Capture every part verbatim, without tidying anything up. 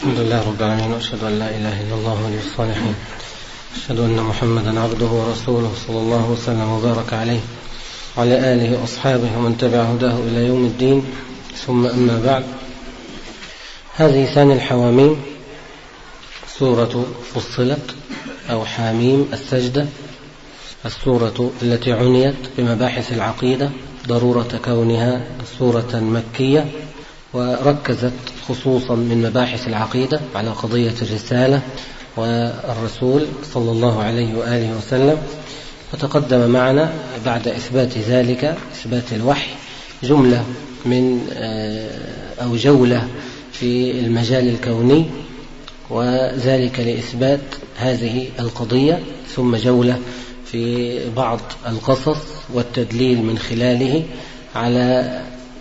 الحمد لله رب العالمين، وأشهد أن لا إله إلا الله ولي الصالحين، أشهد أن محمدا عبده ورسوله صلى الله وسلم وبارك عليه وعلى آله وأصحابه ومن تبع هداه إلى يوم الدين. ثم أما بعد، هذه ثاني الحواميم، سورة فصلت أو حاميم السجدة، السورة التي عنيت بمباحث العقيدة ضرورة كونها سورة مكية، وركزت خصوصا من مباحث العقيدة على قضية الرسالة والرسول صلى الله عليه وآله وسلم. وتقدم معنا بعد إثبات ذلك، إثبات الوحي، جملة من أو جولة في المجال الكوني، وذلك لإثبات هذه القضية، ثم جولة في بعض القصص والتدليل من خلاله على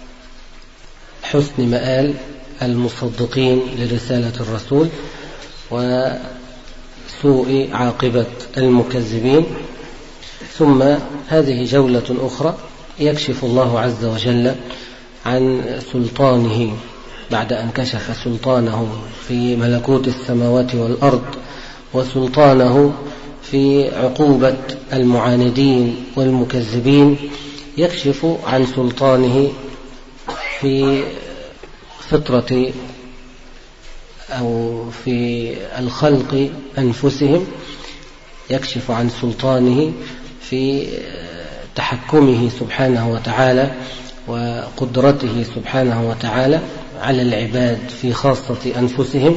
حسن مآل المصدقين لرسالة الرسول وسوء عاقبة المكذبين. ثم هذه جولة أخرى يكشف الله عز وجل عن سلطانه بعد أن كشف سلطانه في ملكوت السماوات والأرض، وسلطانه في عقوبة المعاندين والمكذبين، يكشف عن سلطانه في فطرة أو في الخلق أنفسهم، يكشف عن سلطانه في تحكمه سبحانه وتعالى وقدرته سبحانه وتعالى على العباد في خاصة أنفسهم،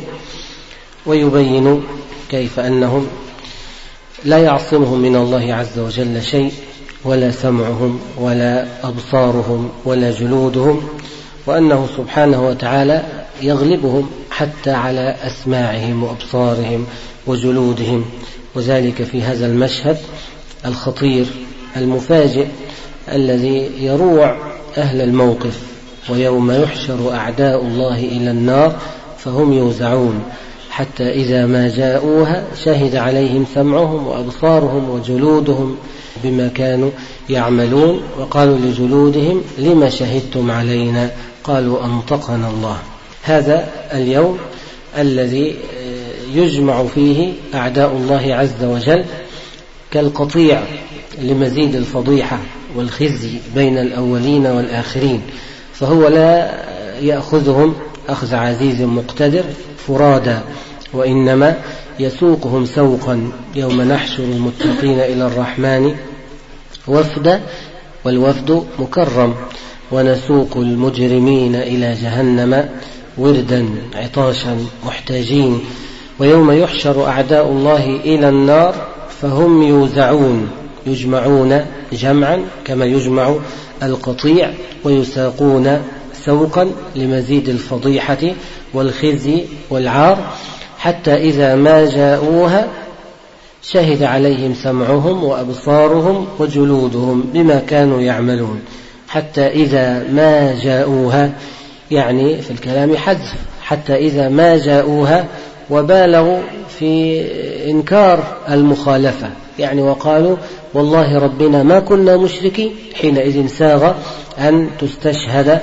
ويبين كيف أنهم لا يعصمهم من الله عز وجل شيء، ولا سمعهم ولا أبصارهم ولا جلودهم، وأنه سبحانه وتعالى يغلبهم حتى على أسماعهم وأبصارهم وجلودهم. وذلك في هذا المشهد الخطير المفاجئ الذي يروع أهل الموقف: ويوم يحشر أعداء الله إلى النار فهم يوزعون حتى إذا ما جاءوها شهد عليهم سمعهم وأبصارهم وجلودهم بما كانوا يعملون، وقالوا لجلودهم لما شهدتم علينا قالوا أنطقنا الله. هذا اليوم الذي يجمع فيه أعداء الله عز وجل كالقطيع لمزيد الفضيحة والخزي بين الأولين والآخرين، فهو لا يأخذهم أخذ عزيز مقتدر فرادا، وإنما يسوقهم سوقا يوم نحشر المتقين إلى الرحمن وفدا، والوفد مكرم، ونسوق المجرمين إلى جهنم وردا عطاشا محتاجين. ويوم يحشر أعداء الله إلى النار فهم يوزعون، يجمعون جمعا كما يجمع القطيع، ويساقون سوقا لمزيد الفضيحة والخزي والعار، حتى إذا ما جاءوها شهد عليهم سمعهم وأبصارهم وجلودهم بما كانوا يعملون. حتى إذا ما جاءوها يعني في الكلام حذف، حتى إذا ما جاءوها، وبالغوا في إنكار المخالفة، يعني وقالوا والله ربنا ما كنا مشركين، حينئذ ساغ أن تستشهد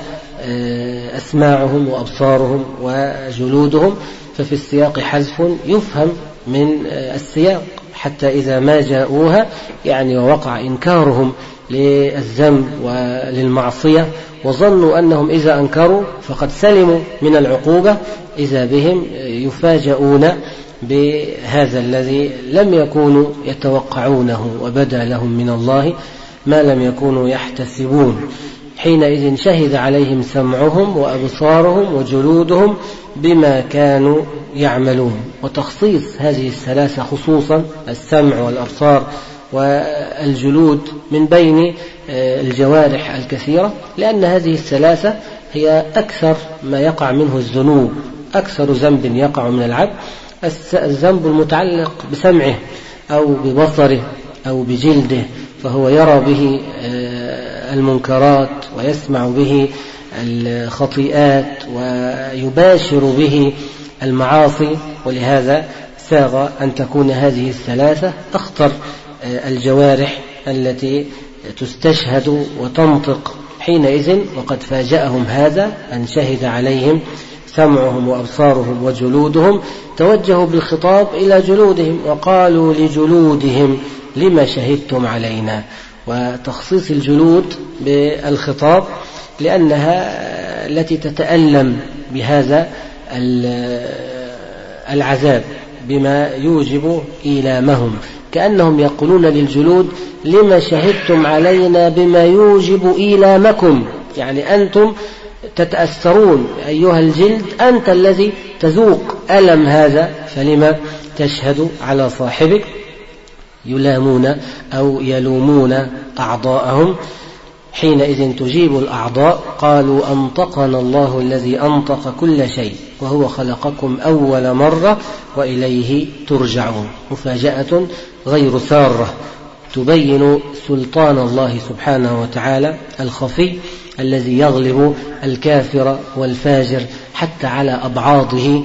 أسماعهم وأبصارهم وجلودهم، ففي السياق حذف يفهم من السياق. حتى إذا ما جاءوها يعني ووقع إنكارهم للذنب وللمعصية، وظنوا أنهم إذا أنكروا فقد سلموا من العقوبة، إذا بهم يفاجؤون بهذا الذي لم يكونوا يتوقعونه، وبدأ لهم من الله ما لم يكونوا يحتسبون. حينئذ شهد عليهم سمعهم وأبصارهم وجلودهم بما كانوا يعملون. وتخصيص هذه الثلاثة خصوصا السمع والأبصار والجلود من بين الجوارح الكثيرة، لأن هذه الثلاثة هي أكثر ما يقع منه الذنوب، أكثر ذنب يقع من العبد الذنب المتعلق بسمعه أو ببصره أو بجلده، فهو يرى به المنكرات ويسمع به الخطيئات ويباشر به المعاصي. ولهذا ساغ أن تكون هذه الثلاثة أخطر الجوارح التي تستشهد وتنطق حينئذ، وقد فاجأهم هذا أن شهد عليهم سمعهم وأبصارهم وجلودهم توجهوا بالخطاب إلى جلودهم وقالوا لجلودهم لما شهدتم علينا. وتخصيص الجلود بالخطاب لأنها التي تتألم بهذا العذاب بما يوجب إيلامهم، كأنهم يقولون للجلود لما شهدتم علينا بما يوجب إيلامكم، يعني أنتم تتأثرون أيها الجلد، أنت الذي تذوق ألم هذا فلما تشهد على صاحبك. يلامون أو يلومون أعضاءهم. حينئذ تجيب الأعضاء قالوا أنطقنا الله الذي أنطق كل شيء وهو خلقكم أول مرة وإليه ترجعون. مفاجأة غير سارة تبين سلطان الله سبحانه وتعالى الخفي الذي يغلب الكافر والفاجر حتى على أبعاضه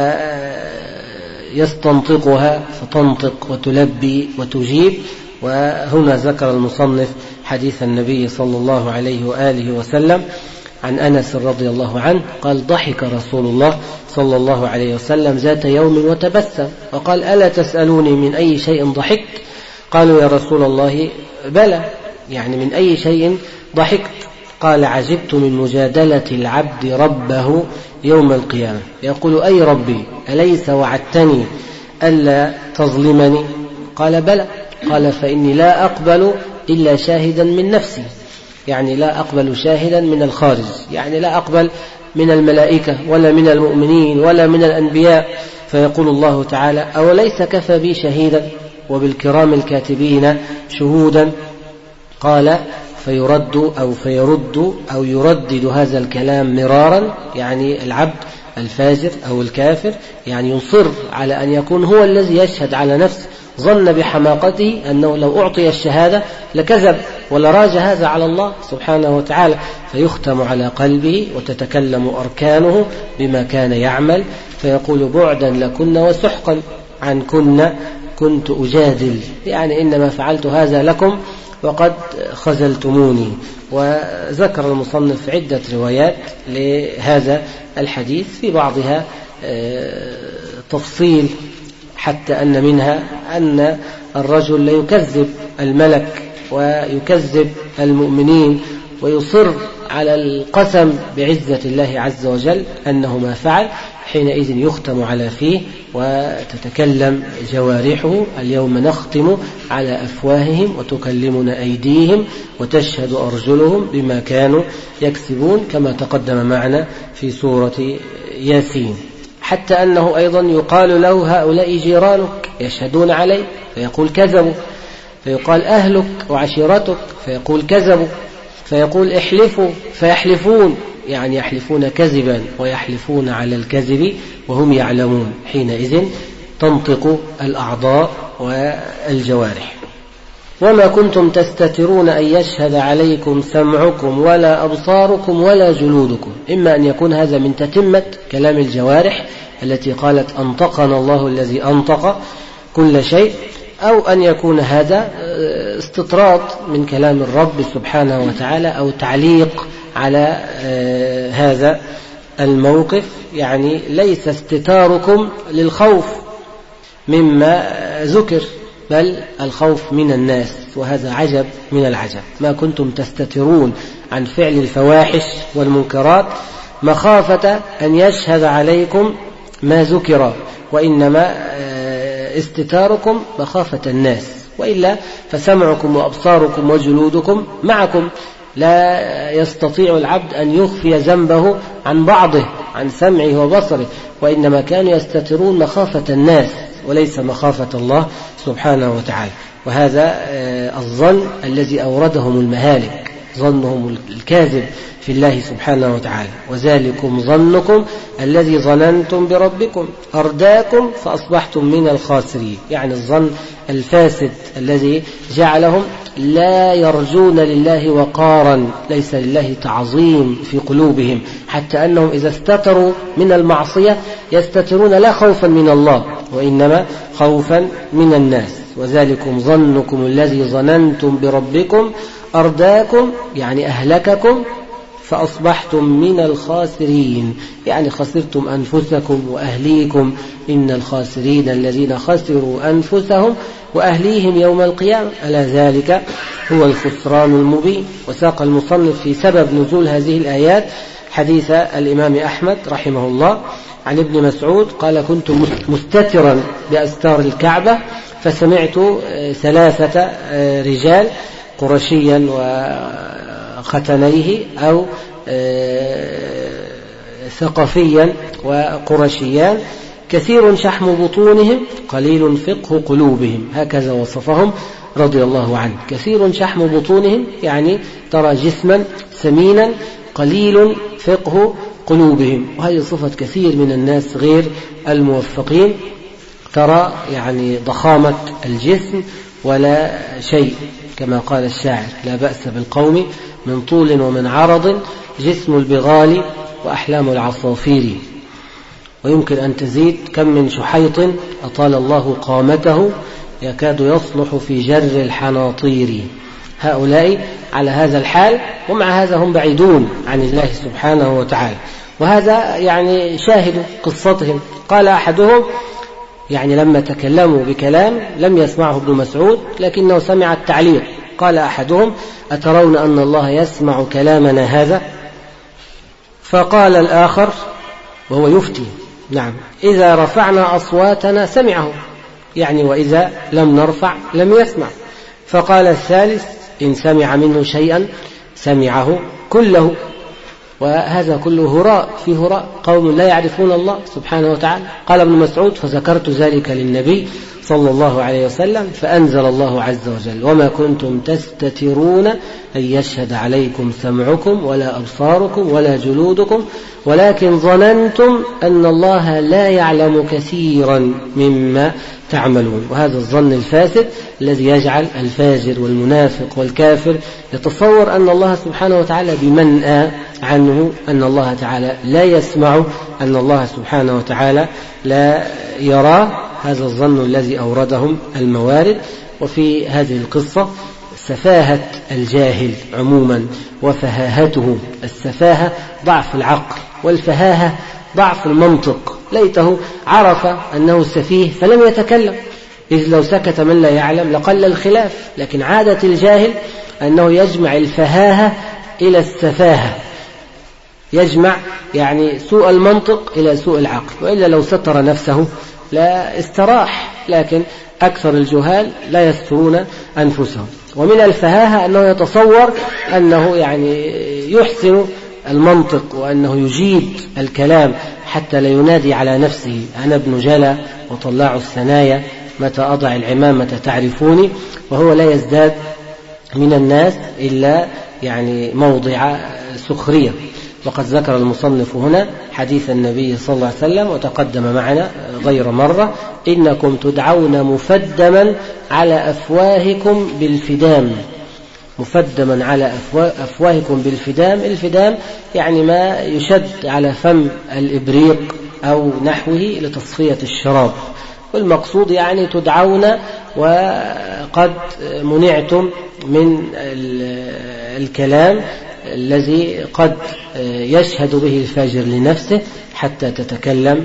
فيستنطقها فتنطق وتلبي وتجيب. وهنا ذكر المصنف حديث النبي صلى الله عليه وآله وسلم عن أنس رضي الله عنه قال ضحك رسول الله صلى الله عليه وسلم ذات يوم وتبسم وقال ألا تسألوني من أي شيء ضحكت؟ قالوا يا رسول الله بلى، يعني من أي شيء ضحكت؟ قال عجبت من مجادلة العبد ربه يوم القيامة يقول أي ربي أليس وعدتني ألا تظلمني؟ قال بلى. قال فإني لا أقبل إلا شاهدا من نفسي، يعني لا أقبل شاهدا من الخارج، يعني لا أقبل من الملائكة ولا من المؤمنين ولا من الأنبياء. فيقول الله تعالى أوليس كفى بي شهيدا وبالكرام الكاتبين شهودا؟ قال فيرد أو فيرد أو يردد هذا الكلام مرارا، يعني العبد الفاجر أو الكافر يعني يصر على أن يكون هو الذي يشهد على نفسه، ظن بحماقته أنه لو أعطي الشهادة لكذب ولراج هذا على الله سبحانه وتعالى، فيختم على قلبه وتتكلم أركانه بما كان يعمل، فيقول بعدا لكن وسحقا عنكن كنت أجادل، يعني إنما فعلت هذا لكم وقد خذلتموني. وذكر المصنف عدة روايات لهذا الحديث في بعضها تفصيل حتى أن منها أن الرجل لا يكذب الملك ويكذب المؤمنين ويصر على القسم بعزة الله عز وجل أنه ما فعل، حينئذ يختم على فيه وتتكلم جوارحه اليوم نختم على أفواههم وتكلمنا أيديهم وتشهد أرجلهم بما كانوا يكسبون، كما تقدم معنا في سورة ياسين. حتى أنه أيضا يقال له هؤلاء جيرانك يشهدون عليك فيقول كذبوا، فيقال أهلك وعشيرتك فيقول كذبوا، فيقول احلفوا فيحلفون، يعني يحلفون كذبا ويحلفون على الكذب وهم يعلمون. حينئذ تنطق الأعضاء والجوارح. وما كنتم تستترون أن يشهد عليكم سمعكم ولا أبصاركم ولا جلودكم، إما أن يكون هذا من تتمة كلام الجوارح التي قالت أنطقنا الله الذي أنطق كل شيء، أو أن يكون هذا استطراد من كلام الرب سبحانه وتعالى أو تعليق على هذا الموقف، يعني ليس استتاركم للخوف مما ذكر بل الخوف من الناس، وهذا عجب من العجب. ما كنتم تستترون عن فعل الفواحش والمنكرات مخافة أن يشهد عليكم ما ذكر، وإنما استتاركم مخافة الناس، وإلا فسمعكم وأبصاركم وجلودكم معكم، لا يستطيع العبد أن يخفي ذنبه عن بعضه عن سمعه وبصره، وإنما كانوا يستترون مخافة الناس وليس مخافة الله سبحانه وتعالى. وهذا الظن الذي أوردهم المهالك، ظنهم الكاذب في الله سبحانه وتعالى. وذلكم ظنكم الذي ظننتم بربكم أرداكم فأصبحتم من الخاسرين، يعني الظن الفاسد الذي جعلهم لا يرجون لله وقارا، ليس لله تعظيم في قلوبهم، حتى أنهم إذا استتروا من المعصية يستترون لا خوفا من الله وإنما خوفا من الناس. وذلكم ظنكم الذي ظننتم بربكم أرداكم، يعني أهلككم فأصبحتم من الخاسرين، يعني خسرتم أنفسكم وأهليكم. إن الخاسرين الذين خسروا أنفسهم وأهليهم يوم القيامة ألا ذلك هو الخسران المبين. وساق المصنف في سبب نزول هذه الآيات حديث الإمام أحمد رحمه الله عن ابن مسعود قال: كنت مستترا بأستار الكعبة فسمعت ثلاثة رجال قرشيا وختنيه أو ثقفيا وقرشيان كثير شحم بطونهم قليل فقه قلوبهم، هكذا وصفهم رضي الله عنه. كثير شحم بطونهم يعني ترى جسما سمينا قليل فقه قلوبهم، وهذه صفة كثير من الناس غير الموفقين، ترى يعني ضخامة الجسم ولا شيء، كما قال الشاعر: لا بأس بالقوم من طول ومن عرض، جسم البغال وأحلام العصافير. ويمكن أن تزيد: كم من شحيط أطال الله قامته يكاد يصلح في جر الحناطير. هؤلاء على هذا الحال، ومع هذا هم بعيدون عن الله سبحانه وتعالى. وهذا يعني شاهد قصتهم. قال أحدهم يعني لما تكلموا بكلام لم يسمعه ابن مسعود لكنه سمع التعليق، قال أحدهم: أترون أن الله يسمع كلامنا هذا؟ فقال الآخر وهو يفتي: نعم، إذا رفعنا أصواتنا سمعه، يعني وإذا لم نرفع لم يسمع. فقال الثالث: إن سمع منه شيئا سمعه كله. وهذا كله هراء في هراء، قوم لا يعرفون الله سبحانه وتعالى. قال ابن مسعود: فذكرت ذلك للنبي صلى الله عليه وسلم فأنزل الله عز وجل: وما كنتم تستترون أن يشهد عليكم سمعكم ولا أبصاركم ولا جلودكم ولكن ظننتم أن الله لا يعلم كثيرا مما تعملون. وهذا الظن الفاسد الذي يجعل الفاجر والمنافق والكافر يتصور أن الله سبحانه وتعالى بمنأى عنه، أن الله تعالى لا يسمع، أن الله سبحانه وتعالى لا يراه. هذا الظن الذي أوردهم الموارد. وفي هذه القصة سفاهة الجاهل عموما وفهاهته. السفاهة ضعف العقل، والفهاهة ضعف المنطق. ليته عرف أنه سفيه فلم يتكلم، إذ لو سكت من لا يعلم لقل الخلاف. لكن عادة الجاهل أنه يجمع الفهاهة إلى السفاهة، يجمع يعني سوء المنطق إلى سوء العقل، وإلا لو ستر نفسه لا استراح. لكن أكثر الجهال لا يسترون أنفسهم. ومن الفهاهة أنه يتصور أنه يعني يحسن المنطق وأنه يجيد الكلام حتى لا ينادي على نفسه: أنا ابن جلا وطلاع الثنايا، متى أضع العمامة تعرفوني. وهو لا يزداد من الناس إلا يعني موضع سخرية. وقد ذكر المصنف هنا حديث النبي صلى الله عليه وسلم وتقدم معنا غير مرة: إنكم تدعون مفدما على أفواهكم بالفدام. مفدما على أفواهكم بالفدام. الفدام يعني ما يشد على فم الإبريق أو نحوه لتصفية الشراب، والمقصود يعني تدعون وقد منعتم من الكلام الذي قد يشهد به الفاجر لنفسه حتى تتكلم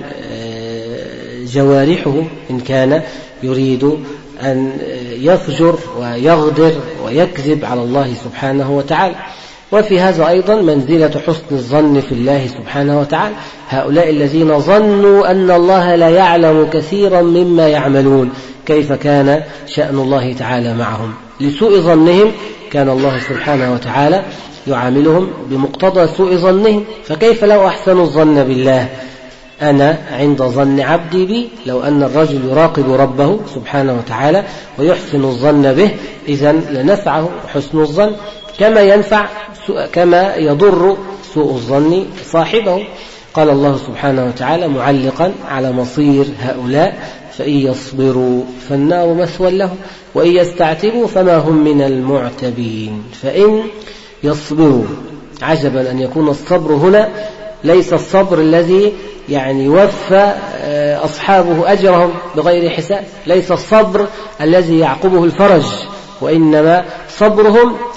جوارحه إن كان يريد أن يفجر ويغدر ويكذب على الله سبحانه وتعالى. وفي هذا أيضا منزلة حسن الظن في الله سبحانه وتعالى. هؤلاء الذين ظنوا أن الله لا يعلم كثيرا مما يعملون، كيف كان شأن الله تعالى معهم؟ لسوء ظنهم كان الله سبحانه وتعالى يعاملهم بمقتضى سوء ظنهم. فكيف لو أحسنوا الظن بالله؟ أنا عند ظن عبدي بي. لو أن الرجل يراقب ربه سبحانه وتعالى ويحسن الظن به، إذن لنفعه حسن الظن، كما ينفع كما يضر سوء الظن صاحبه. قال الله سبحانه وتعالى معلقا على مصير هؤلاء: فإن يصبروا فالنار مثوى لهم وإن يستعتبوا فما هم من المعتبين. فإن يصبروا، عجبا أن يكون الصبر هنا ليس الصبر الذي يعني يوفى أصحابه أجرهم بغير حساب، ليس الصبر الذي يعقبه الفرج، وإنما صبرهم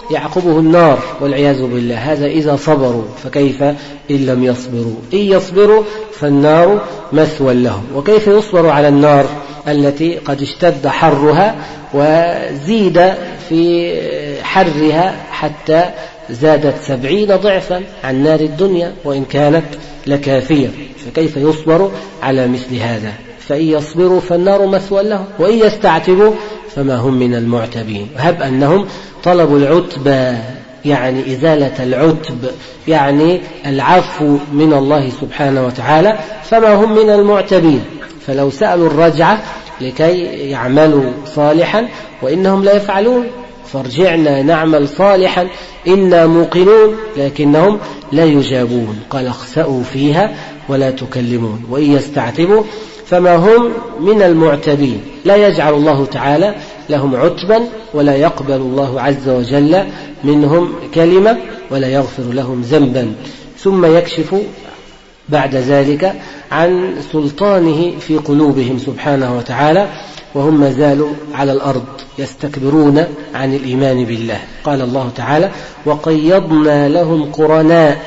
يعقبه النار والعياذ بالله. هذا إذا صبروا، فكيف إن لم يصبروا؟ إن يصبروا فالنار مثوى لهم. وكيف يصبر على النار التي قد اشتد حرها وزيد في حرها حتى زادت سبعين ضعفا عن نار الدنيا وإن كانت لكافية؟ فكيف يصبر على مثل هذا؟ فإن يصبروا فالنار مثوى لهم، وإن يستعتبوا فما هم من المعتبين. هب أنهم طلبوا العتبة، يعني إزالة العتب، يعني العفو من الله سبحانه وتعالى، فما هم من المعتبين. فلو سألوا الرجعة لكي يعملوا صالحا وإنهم لا يفعلون، فارجعنا نعمل صالحا إنا موقنون، لكنهم لا يجابون. قال اخسأوا فيها ولا تكلمون. وإن يستعتبوا فما هم من المعتبين. لا يجعل الله تعالى لهم عتبا، ولا يقبل الله عز وجل منهم كلمة، ولا يغفر لهم ذنبا. ثم يكشف بعد ذلك عن سلطانه في قلوبهم سبحانه وتعالى، وهم ما زالوا على الأرض يستكبرون عن الإيمان بالله. قال الله تعالى: وقيضنا لهم قرناء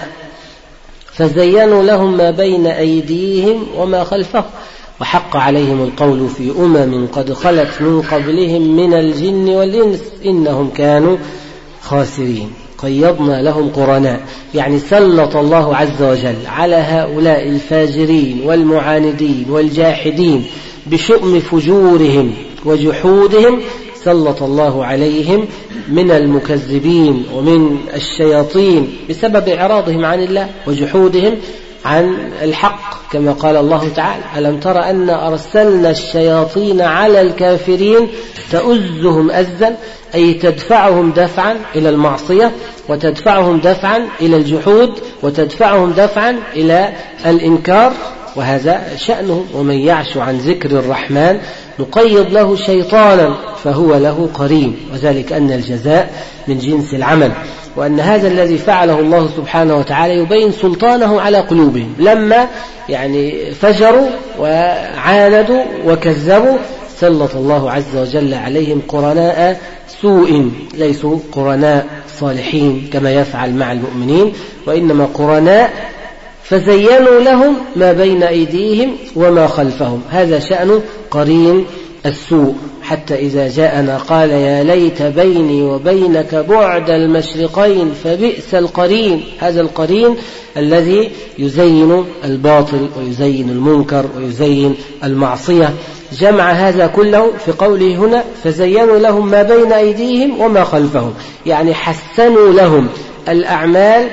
فزينوا لهم ما بين أيديهم وما خلفهم وحق عليهم القول في أمم قد خلت من قبلهم من الجن والإنس إنهم كانوا خاسرين. قيضنا لهم قرناء، يعني سلط الله عز وجل على هؤلاء الفاجرين والمعاندين والجاحدين بشؤم فجورهم وجحودهم، سلط الله عليهم من المكذبين ومن الشياطين بسبب إعراضهم عن الله وجحودهم عن الحق، كما قال الله تعالى: ألم تر أن أرسلنا الشياطين على الكافرين تؤزهم أزا، أي تدفعهم دفعا إلى المعصية، وتدفعهم دفعا إلى الجحود، وتدفعهم دفعا إلى الإنكار. وهذا شأنه. ومن يعش عن ذكر الرحمن نقيض له شيطانا فهو له قرين، وذلك أن الجزاء من جنس العمل. وأن هذا الذي فعله الله سبحانه وتعالى يبين سلطانه على قلوبهم لما يعني فجروا وعاندوا وكذبوا، سلط الله عز وجل عليهم قرناء سوء، ليسوا قرناء صالحين كما يفعل مع المؤمنين، وإنما قرناء فزينوا لهم ما بين أيديهم وما خلفهم. هذا شأن قرين السوء، حتى إذا جاءنا قال: يا ليت بيني وبينك بعد المشرقين فبئس القرين. هذا القرين الذي يزين الباطل ويزين المنكر ويزين المعصية. جمع هذا كله في قوله هنا: فزينوا لهم ما بين أيديهم وما خلفهم، يعني حسنوا لهم الأعمال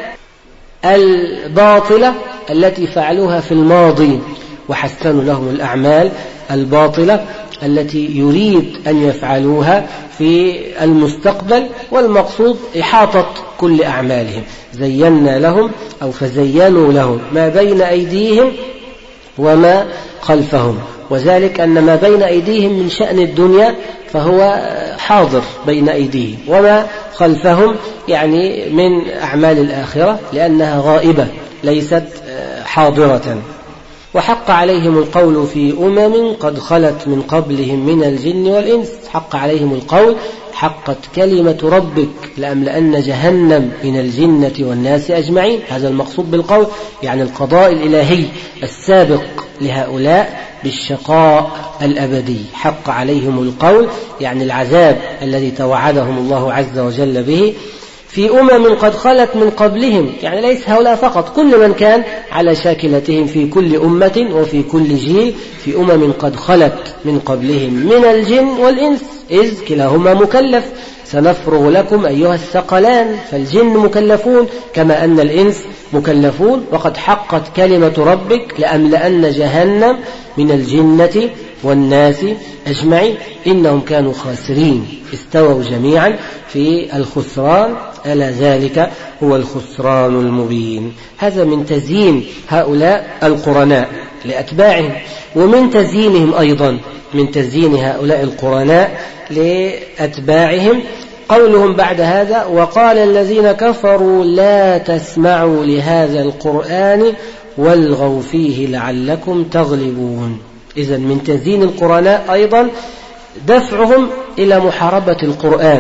الباطلة التي فعلوها في الماضي، وحسنوا لهم الأعمال الباطلة التي يريد أن يفعلوها في المستقبل، والمقصود إحاطة كل أعمالهم. زينا لهم أو فزينوا لهم ما بين أيديهم وما خلفهم، وذلك أن ما بين أيديهم من شأن الدنيا فهو حاضر بين أيديهم، وما خلفهم يعني من أعمال الآخرة لأنها غائبة ليست حاضرة. وحق عليهم القول في أمم قد خلت من قبلهم من الجن والإنس. حق عليهم القول، حقت كلمة ربك لأملأن جهنم من الجنة والناس أجمعين. هذا المقصود بالقول، يعني القضاء الإلهي السابق لهؤلاء بالشقاء الأبدي. حق عليهم القول يعني العذاب الذي توعدهم الله عز وجل به في أمم قد خلت من قبلهم، يعني ليس هؤلاء فقط، كل من كان على شاكلتهم في كل أمة وفي كل جيل. في أمم قد خلت من قبلهم من الجن والإنس، إذ كلاهما مكلف. سنفرغ لكم أيها الثقلان، فالجن مكلفون كما أن الإنس مكلفون. وقد حقت كلمة ربك لأملأن جهنم من الجنة والناس أجمعين إنهم كانوا خاسرين. استووا جميعا في الخسران، ألا ذلك هو الخسران المبين. هذا من تزيين هؤلاء القرناء لأتباعهم، ومن تزيينهم أيضا من تزيين هؤلاء القرناء لأتباعهم قولهم بعد هذا: وقال الذين كفروا لا تسمعوا لهذا القرآن والغوا فيه لعلكم تغلبون. إذن من تزيين القرناء أيضا دفعهم إلى محاربة القرآن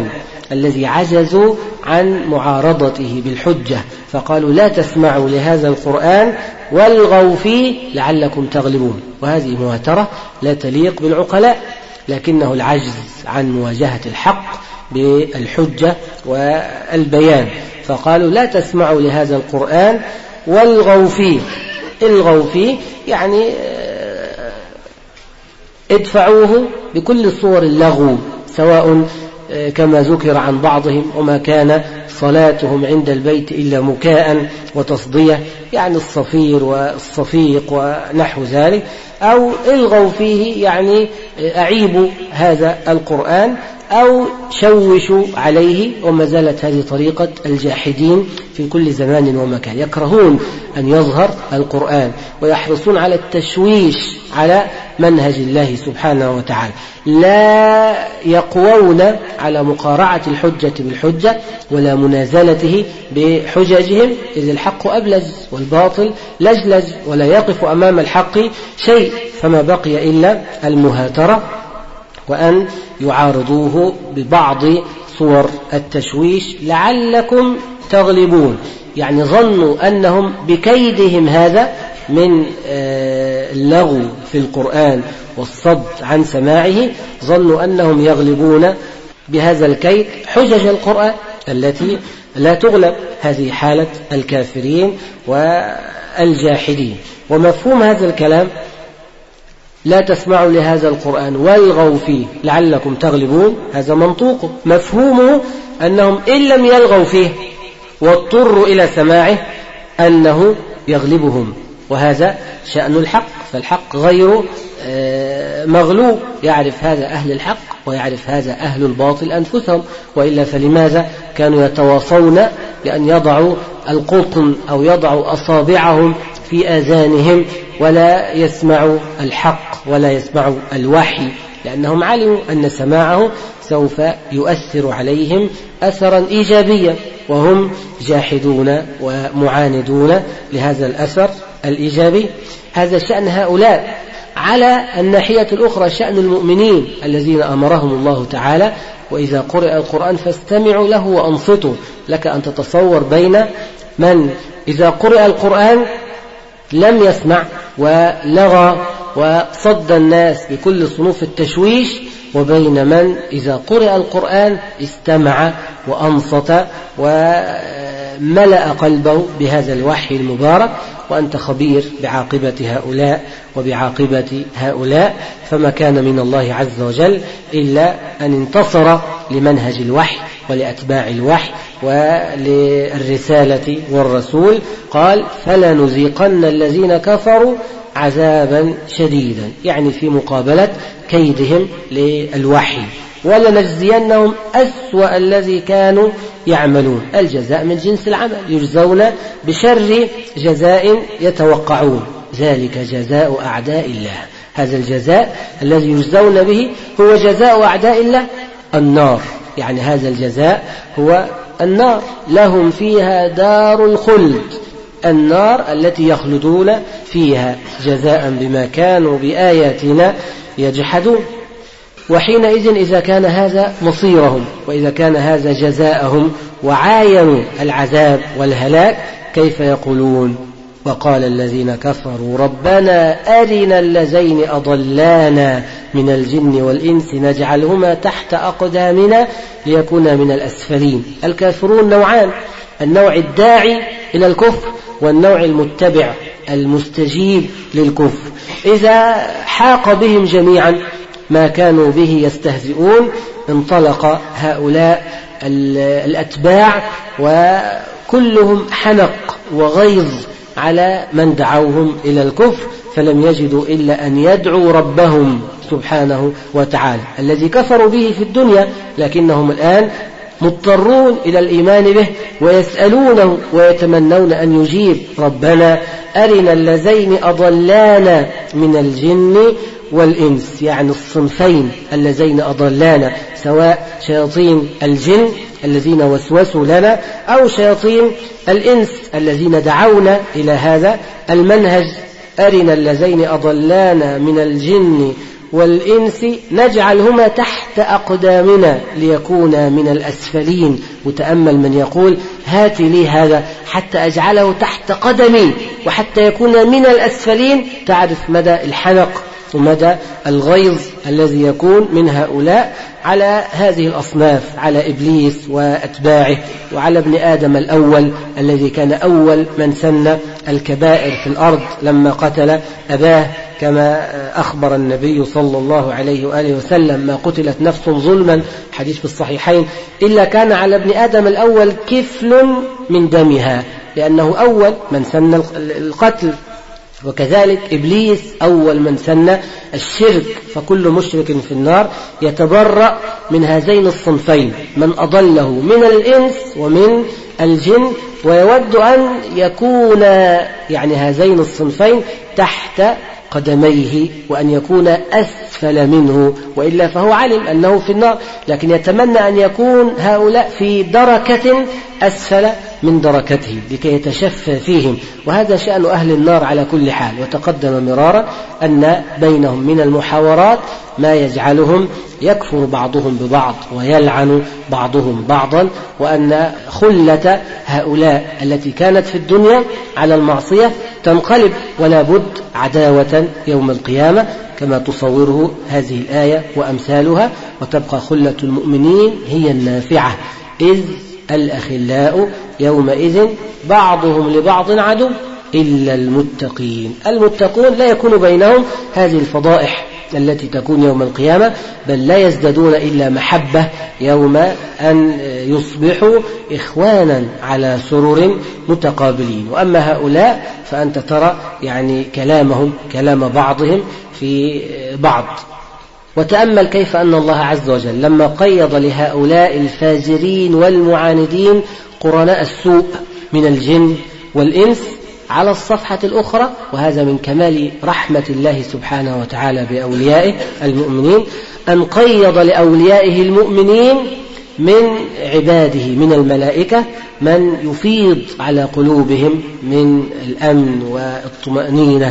الذي عجزوا عن معارضته بالحجة، فقالوا لا تسمعوا لهذا القرآن والغوا فيه لعلكم تغلبون. وهذه مهاترة لا تليق بالعقلاء، لكنه العجز عن مواجهة الحق بالحجة والبيان، فقالوا لا تسمعوا لهذا القرآن والغوا فيه. الغوا فيه يعني ادفعوه بكل صور اللغو، سواء كما ذكر عن بعضهم وما كان صلاتهم عند البيت إلا مكاء وتصدية، يعني الصفير والصفيق ونحو ذلك، أو الغوا فيه يعني أعيبوا هذا القرآن أو شوشوا عليه. وما زالت هذه طريقة الجاحدين في كل زمان ومكان، يكرهون أن يظهر القرآن ويحرصون على التشويش على منهج الله سبحانه وتعالى، لا يقوون على مقارعة الحجة بالحجة ولا منازلته بحججهم، إذ الحق أبلج والباطل لجلج ولا يقف أمام الحق شيء، فما بقي إلا المهاترة وأن يعارضوه ببعض صور التشويش لعلكم تغلبون. يعني ظنوا أنهم بكيدهم هذا من اللغو في القرآن والصد عن سماعه، ظنوا أنهم يغلبون بهذا الكيد حجج القرآن التي لا تغلب. هذه حالة الكافرين والجاحدين. ومفهوم هذا الكلام لا تسمعوا لهذا القرآن والغوا فيه لعلكم تغلبون، هذا منطوقه. مفهومه أنهم إن لم يلغوا فيه واضطروا إلى سماعه أنه يغلبهم، وهذا شأن الحق، فالحق غير مغلوب، يعرف هذا أهل الحق ويعرف هذا أهل الباطل أنفسهم، وإلا فلماذا كانوا يتواصون بأن يضعوا القطن أو يضعوا أصابعهم في آذانهم ولا يسمعوا الحق ولا يسمعوا الوحي، لأنهم علموا أن سماعه سوف يؤثر عليهم أثرا إيجابيا، وهم جاحدون ومعاندون لهذا الأثر الإيجابي. هذا شأن هؤلاء. على الناحية الأخرى شأن المؤمنين الذين أمرهم الله تعالى وإذا قرئ القرآن فاستمعوا له وأنصتوا. لك أن تتصور بين من إذا قرئ القرآن لم يسمع ولغى وصد الناس بكل صنوف التشويش، وبين من إذا قرئ القرآن استمع وأنصت وملأ قلبه بهذا الوحي المبارك. وأنت خبير بعاقبة هؤلاء وبعاقبة هؤلاء، فما كان من الله عز وجل إلا أن انتصر لمنهج الوحي ولأتباع الوحي وللرسالة والرسول. قال فلنذيقن الذين كفروا عذابا شديدا، يعني في مقابلة كيدهم للوحي، ولنجزينهم أسوأ الذي كانوا يعملون. الجزاء من جنس العمل، يجزون بشر جزاء يتوقعون، ذلك جزاء أعداء الله. هذا الجزاء الذي يجزون به هو جزاء أعداء الله النار، يعني هذا الجزاء هو النار، لهم فيها دار الخلد، النار التي يخلدون فيها جزاء بما كانوا بآياتنا يجحدون. وحينئذ إذا كان هذا مصيرهم وإذا كان هذا جزاءهم وعاينوا العذاب والهلاك، كيف يقولون وقال الذين كفروا ربنا أرنا اللذين أضلانا من الجن والإنس نجعلهما تحت أقدامنا ليكونا من الأسفلين. الكافرون نوعان، النوع الداعي إلى الكفر والنوع المتبع المستجيب للكفر. إذا حاق بهم جميعا ما كانوا به يستهزئون انطلق هؤلاء الأتباع وكلهم حنق وغيظ على من دعوهم إلى الكفر، فلم يجدوا إلا أن يدعوا ربهم سبحانه وتعالى الذي كفروا به في الدنيا، لكنهم الآن مضطرون إلى الإيمان به ويسألونه ويتمنون أن يجيب ربنا أرنا اللذين أضلانا من الجن والإنس، يعني الصنفين اللذين أضلانا، سواء شياطين الجن الذين وسوسوا لنا أو شياطين الإنس الذين دعونا إلى هذا المنهج. أرنا اللذين أضلانا من الجن والإنس نجعلهما تحت أقدامنا ليكونا من الأسفلين. وتأمل من يقول هات لي هذا حتى أجعله تحت قدمي وحتى يكون من الأسفلين، تعرف مدى الحنق ومدى الغيظ الذي يكون من هؤلاء على هذه الأصناف، على إبليس وأتباعه وعلى ابن آدم الأول الذي كان أول من سن الكبائر في الأرض لما قتل أباه، كما أخبر النبي صلى الله عليه وآله وسلم ما قتلت نفس ظلما، حديث في الصحيحين، إلا كان على ابن آدم الأول كفل من دمها، لأنه أول من سن القتل. وكذلك إبليس أول من سن الشرك، فكل مشرك في النار يتبرأ من هذين الصنفين، من أضله من الإنس ومن الجن، ويود أن يكون يعني هذين الصنفين تحت قدميه وأن يكون أسفل منه، وإلا فهو علم أنه في النار، لكن يتمنى أن يكون هؤلاء في دركة أسفل من دركته لكي يتشفى فيهم، وهذا شأن أهل النار على كل حال. وتقدم مرارا أن بينهم من المحاورات ما يجعلهم يكفر بعضهم ببعض ويلعن بعضهم بعضا، وأن خلة هؤلاء التي كانت في الدنيا على المعصية تنقلب ولا بد عداوة يوم القيامة كما تصوره هذه الآية وأمثالها، وتبقى خلة المؤمنين هي النافعة، إذ الأخلاء يومئذ بعضهم لبعض عدو إلا المتقين. المتقون لا يكون بينهم هذه الفضائح التي تكون يوم القيامة، بل لا يزدادون إلا محبة يوم أن يصبحوا إخوانا على سرر متقابلين. وأما هؤلاء فأنت ترى يعني كلامهم كلام بعضهم في بعض. وتأمل كيف أن الله عز وجل لما قيض لهؤلاء الفاجرين والمعاندين قرناء السوء من الجن والإنس على الصفحة الأخرى، وهذا من كمال رحمة الله سبحانه وتعالى بأوليائه المؤمنين، أن قيض لأوليائه المؤمنين من عباده من الملائكة من يفيض على قلوبهم من الأمن والطمأنينة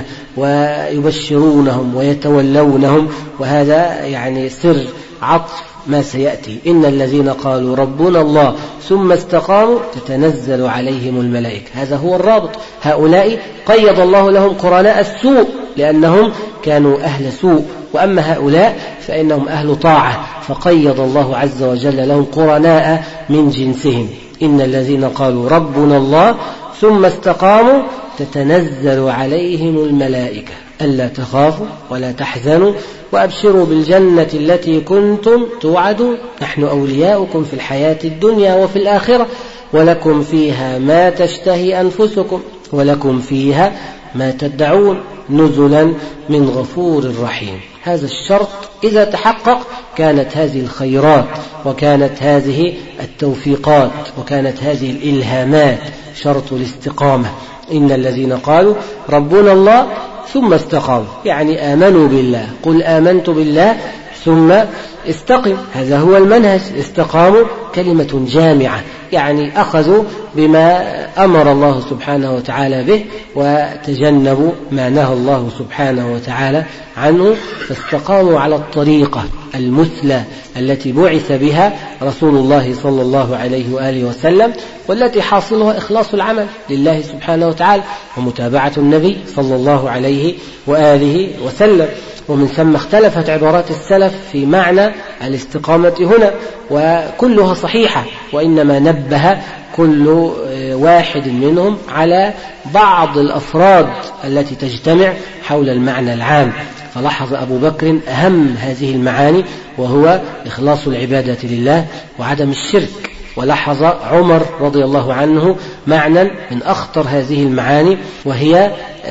ويبشرونهم ويتولونهم، وهذا يعني سر عطف ما سيأتي. إن الذين قالوا ربنا الله ثم استقاموا تتنزل عليهم الملائكة، هذا هو الرابط. هؤلاء قيض الله لهم قرناء السوء لأنهم كانوا أهل سوء، وأما هؤلاء فإنهم أهل طاعة، فقيض الله عز وجل لهم قرناء من جنسهم. إن الذين قالوا ربنا الله ثم استقاموا تتنزل عليهم الملائكة ألا تخافوا ولا تحزنوا وأبشروا بالجنة التي كنتم توعدون، نحن أولياؤكم في الحياة الدنيا وفي الآخرة، ولكم فيها ما تشتهي أنفسكم ولكم فيها ما تدعون نزلا من غفور رحيم. هذا الشرط إذا تحقق كانت هذه الخيرات وكانت هذه التوفيقات وكانت هذه الإلهامات شرط الاستقامة. إن الذين قالوا ربنا الله ثم استقاموا يعني آمنوا بالله، قل آمنت بالله ثم استقم، هذا هو المنهج. استقاموا كلمة جامعة، يعني أخذوا بما أمر الله سبحانه وتعالى به وتجنبوا ما نهى الله سبحانه وتعالى عنه، فاستقاموا على الطريقة المثلى التي بعث بها رسول الله صلى الله عليه وآله وسلم، والتي حاصلها إخلاص العمل لله سبحانه وتعالى ومتابعة النبي صلى الله عليه وآله وسلم. ومن ثم اختلفت عبارات السلف في معنى الاستقامة هنا، وكلها صحيحة، وإنما نبه كل واحد منهم على بعض الأفراد التي تجتمع حول المعنى العام. فلاحظ أبو بكر أهم هذه المعاني وهو إخلاص العبادة لله وعدم الشرك، ولاحظ عمر رضي الله عنه معنى من أخطر هذه المعاني وهي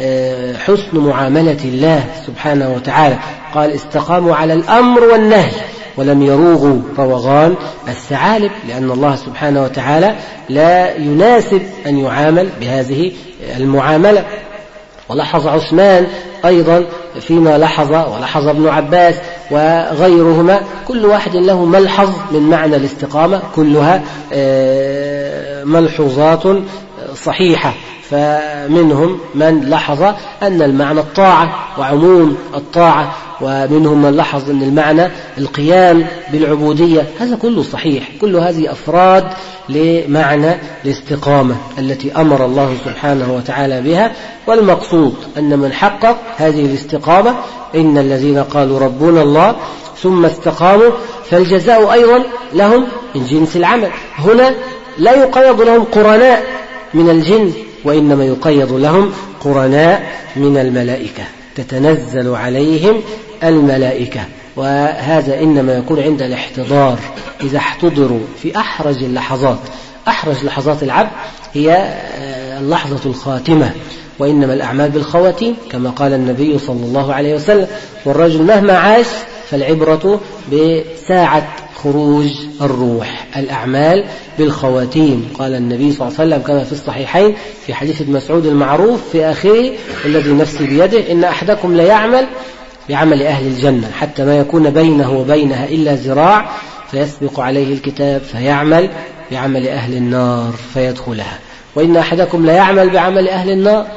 حسن معاملة الله سبحانه وتعالى، قال استقاموا على الأمر والنهي ولم يروغوا روغان الثعالب، لأن الله سبحانه وتعالى لا يناسب أن يعامل بهذه المعاملة. ولاحظ عثمان أيضا فيما لحظ، ولاحظ ابن عباس وغيرهما، كل واحد له ملحظ من معنى الاستقامة، كلها ملحوظات صحيحة، فمنهم من لاحظ أن المعنى الطاعة وعموم الطاعة، ومنهم من لاحظ أن المعنى القيام بالعبودية. هذا كله صحيح، كل هذه أفراد لمعنى الاستقامة التي أمر الله سبحانه وتعالى بها. والمقصود أن من حقق هذه الاستقامة إن الذين قالوا ربنا الله ثم استقاموا فالجزاء أيضا لهم من جنس العمل. هنا لا يقيض لهم قرناء من الجن، وإنما يقيض لهم قرناء من الملائكة، تتنزل عليهم الملائكة. وهذا إنما يكون عند الاحتضار، إذا احتضروا في أحرج اللحظات. أحرج لحظات العبد هي اللحظة الخاتمة، وإنما الأعمال بالخواتيم كما قال النبي صلى الله عليه وسلم. والرجل مهما عاش فالعبرة بساعة خروج الروح، الأعمال بالخواتيم. قال النبي صلى الله عليه وسلم كما في الصحيحين في حديث ابن مسعود المعروف في آخره: الذي نفسي بيده إن أحدكم لا يعمل بعمل أهل الجنة حتى ما يكون بينه وبينها إلا ذراع فيسبق عليه الكتاب فيعمل بعمل أهل النار فيدخلها، وإن أحدكم لا يعمل بعمل أهل النار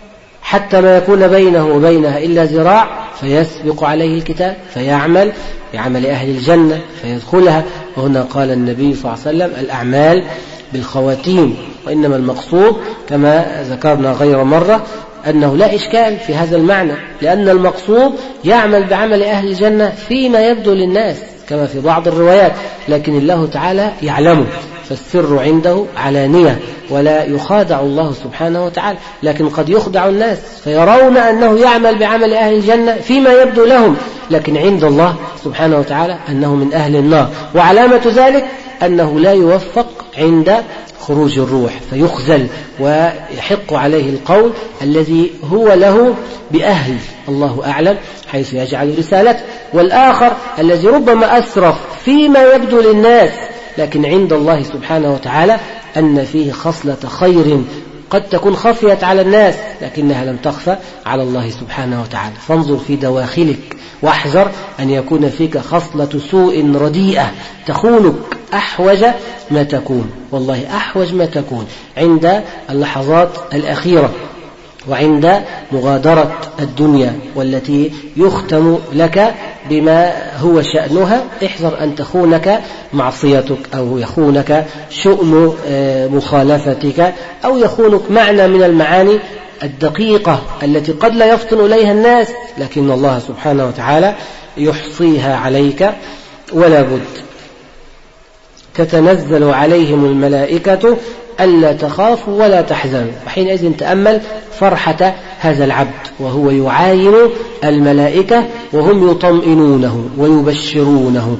حتى ما يكون بينه وبينها إلا ذراع فيسبق عليه الكتاب فيعمل بعمل أهل الجنة فيدخلها. وهنا قال النبي صلى الله عليه وسلم: الأعمال بالخواتيم. وإنما المقصود كما ذكرنا غير مرة أنه لا إشكال في هذا المعنى، لأن المقصود يعمل بعمل أهل الجنة فيما يبدو للناس كما في بعض الروايات، لكن الله تعالى يعلمه، فالسر عنده علانية ولا يخادع الله سبحانه وتعالى. لكن قد يخدع الناس فيرون أنه يعمل بعمل أهل الجنة فيما يبدو لهم، لكن عند الله سبحانه وتعالى أنه من أهل النار. وعلامة ذلك أنه لا يوفق عند خروج الروح فيخزل ويحق عليه القول الذي هو له بأهل، الله أعلم حيث يجعل رسالته. والآخر الذي ربما أسرف فيما يبدو للناس، لكن عند الله سبحانه وتعالى أن فيه خصلة خير قد تكون خفيت على الناس لكنها لم تخفى على الله سبحانه وتعالى. فانظر في دواخلك واحذر أن يكون فيك خصلة سوء رديئة تخونك أحوج ما تكون، والله أحوج ما تكون عند اللحظات الأخيرة وعند مغادرة الدنيا والتي يختم لك بما هو شأنها. احذر أن تخونك معصيتك أو يخونك شؤم مخالفتك أو يخونك معنى من المعاني الدقيقة التي قد لا يفطن إليها الناس، لكن الله سبحانه وتعالى يحصيها عليك ولا بد. تتنزل عليهم الملائكة ألا تخافوا ولا تحزنوا. وحينئذ تأمل فرحة هذا العبد وهو يعاين الملائكة وهم يطمئنونه ويبشرونه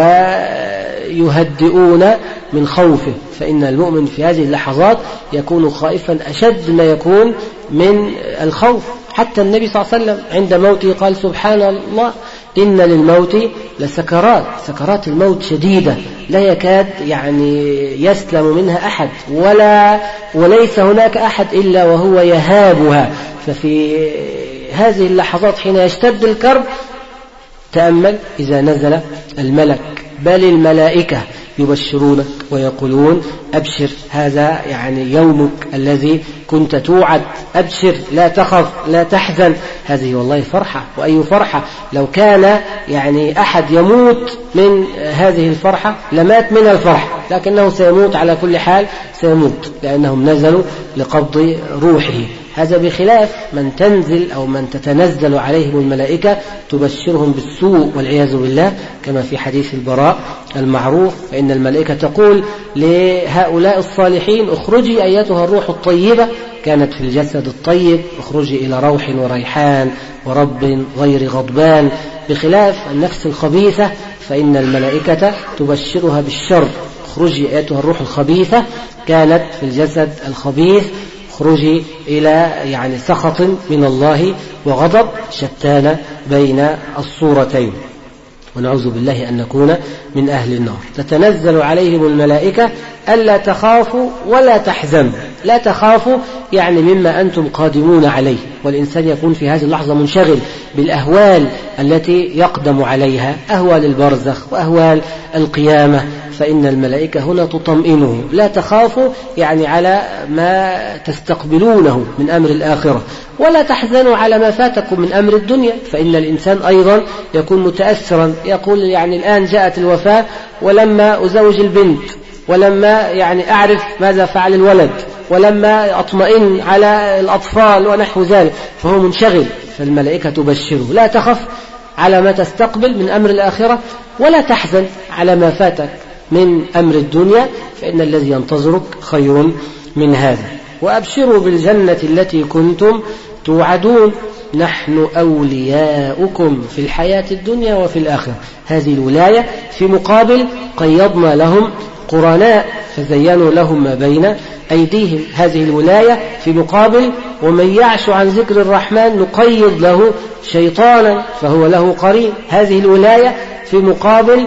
ويهدئون من خوفه، فإن المؤمن في هذه اللحظات يكون خائفا أشد ما يكون من الخوف. حتى النبي صلى الله عليه وسلم عند موته قال: سبحان الله إن للموت لسكرات. سكرات الموت شديدة لا يكاد يعني يسلم منها أحد، ولا وليس هناك أحد إلا وهو يهابها. ففي هذه اللحظات حين يشتد الكرب تأمل إذا نزل الملك بل الملائكة يبشرونك ويقولون: أبشر، هذا يعني يومك الذي كنت توعد، أبشر لا تخف لا تحزن. هذه والله فرحة، وأي فرحة! لو كان يعني أحد يموت من هذه الفرحة لمات من الفرحة، لكنه سيموت على كل حال، سيموت لأنهم نزلوا لقبض روحه. هذا بخلاف من تنزل أو من تتنزل عليهم الملائكة تبشرهم بالسوء والعياذ بالله، كما في حديث البراء المعروف: فإن الملائكة تقول لهؤلاء الصالحين: اخرجي أيتها الروح الطيبة كانت في الجسد الطيب، اخرجي إلى روح وريحان ورب غير غضبان. بخلاف النفس الخبيثة فإن الملائكة تبشرها بالشر: اخرجي أيتها الروح الخبيثة كانت في الجسد الخبيث، اخرجي إلى يعني سخط من الله وغضب، شتان بين الصورتين، ونعوذ بالله أن نكون من أهل النار. تتنزل عليهم الملائكة ألا تخافوا ولا تحزنوا. لا تخافوا يعني مما أنتم قادمون عليه، والإنسان يكون في هذه اللحظة منشغل بالأهوال التي يقدم عليها، أهوال البرزخ وأهوال القيامة، فإن الملائكة هنا تطمئنه. لا تخافوا يعني على ما تستقبلونه من أمر الآخرة، ولا تحزنوا على ما فاتكم من أمر الدنيا، فإن الإنسان أيضا يكون متأثرا، يقول يعني الآن جاءت الوفاة ولما أزوج البنت، ولما يعني أعرف ماذا فعل الولد، ولما أطمئن على الأطفال ونحو ذلك، فهو منشغل. فالملائكة تبشره لا تخف على ما تستقبل من أمر الآخرة، ولا تحزن على ما فاتك من أمر الدنيا، فإن الذي ينتظرك خير من هذا. وأبشروا بالجنة التي كنتم توعدون نحن أولياؤكم في الحياة الدنيا وفي الآخرة. هذه الولاية في مقابل قيضنا لهم قرناء فزينوا لهم ما بين أيديهم. هذه الولاية في مقابل ومن يعش عن ذكر الرحمن نقيض له شيطانا فهو له قرين. هذه الولاية في مقابل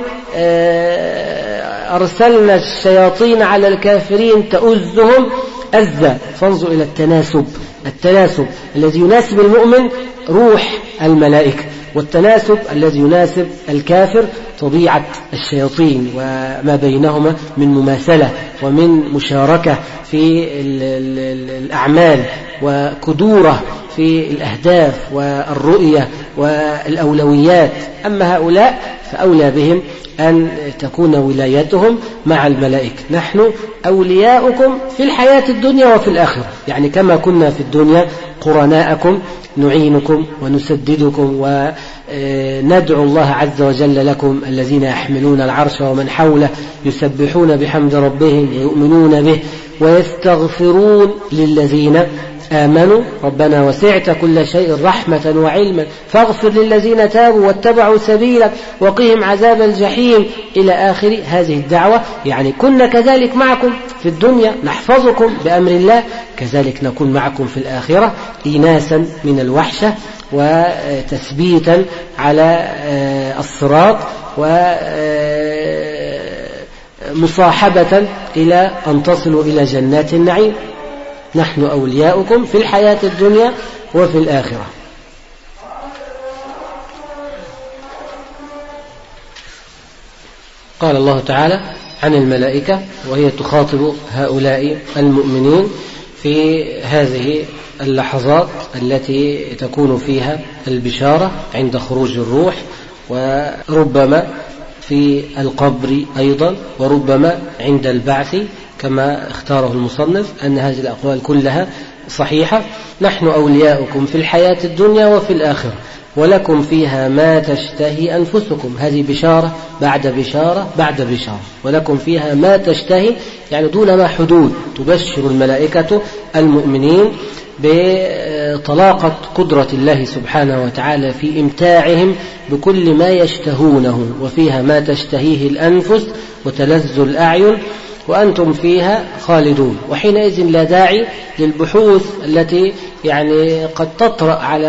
أرسلنا الشياطين على الكافرين تؤزهم أزا. فانظر إلى التناسب، التناسب الذي يناسب المؤمن روح الملائكة، والتناسب الذي يناسب الكافر طبيعة الشياطين، وما بينهما من مماثلة ومن مشاركة في الأعمال وكدورة في الأهداف والرؤية والأولويات. أما هؤلاء فأولى بهم أن تكون ولايتهم مع الملائكة. نحن أولياؤكم في الحياة الدنيا وفي الآخرة، يعني كما كنا في الدنيا قرناءكم نعينكم ونسددكم وندعو الله عز وجل لكم الذين يحملون العرش ومن حوله يسبحون بحمد ربهم ويؤمنون به ويستغفرون للذين آمنوا ربنا وسعت كل شيء رحمة وعلما فاغفر للذين تابوا واتبعوا سبيلك وقهم عذاب الجحيم إلى آخر هذه الدعوة. يعني كنا كذلك معكم في الدنيا نحفظكم بأمر الله، كذلك نكون معكم في الآخرة إيناسا من الوحشة وتثبيتا على الصراط ومصاحبة إلى أن تصلوا إلى جنات النعيم. نحن أولياؤكم في الحياة الدنيا وفي الآخرة. قال الله تعالى عن الملائكة وهي تخاطب هؤلاء المؤمنين في هذه اللحظات التي تكون فيها البشارة عند خروج الروح، وربما في القبر أيضا، وربما عند البعث كما اختاره المصنف، أن هذه الأقوال كلها صحيحة. نحن أولياؤكم في الحياة الدنيا وفي الآخرة ولكم فيها ما تشتهي أنفسكم. هذه بشارة بعد بشارة بعد بشارة. ولكم فيها ما تشتهي يعني دون ما حدود. تبشر الملائكة المؤمنين بطلاقة قدرة الله سبحانه وتعالى في إمتاعهم بكل ما يشتهونه. وفيها ما تشتهيه الأنفس وتلذ الأعين وأنتم فيها خالدون. وحينئذ لا داعي للبحوث التي يعني قد تطرأ على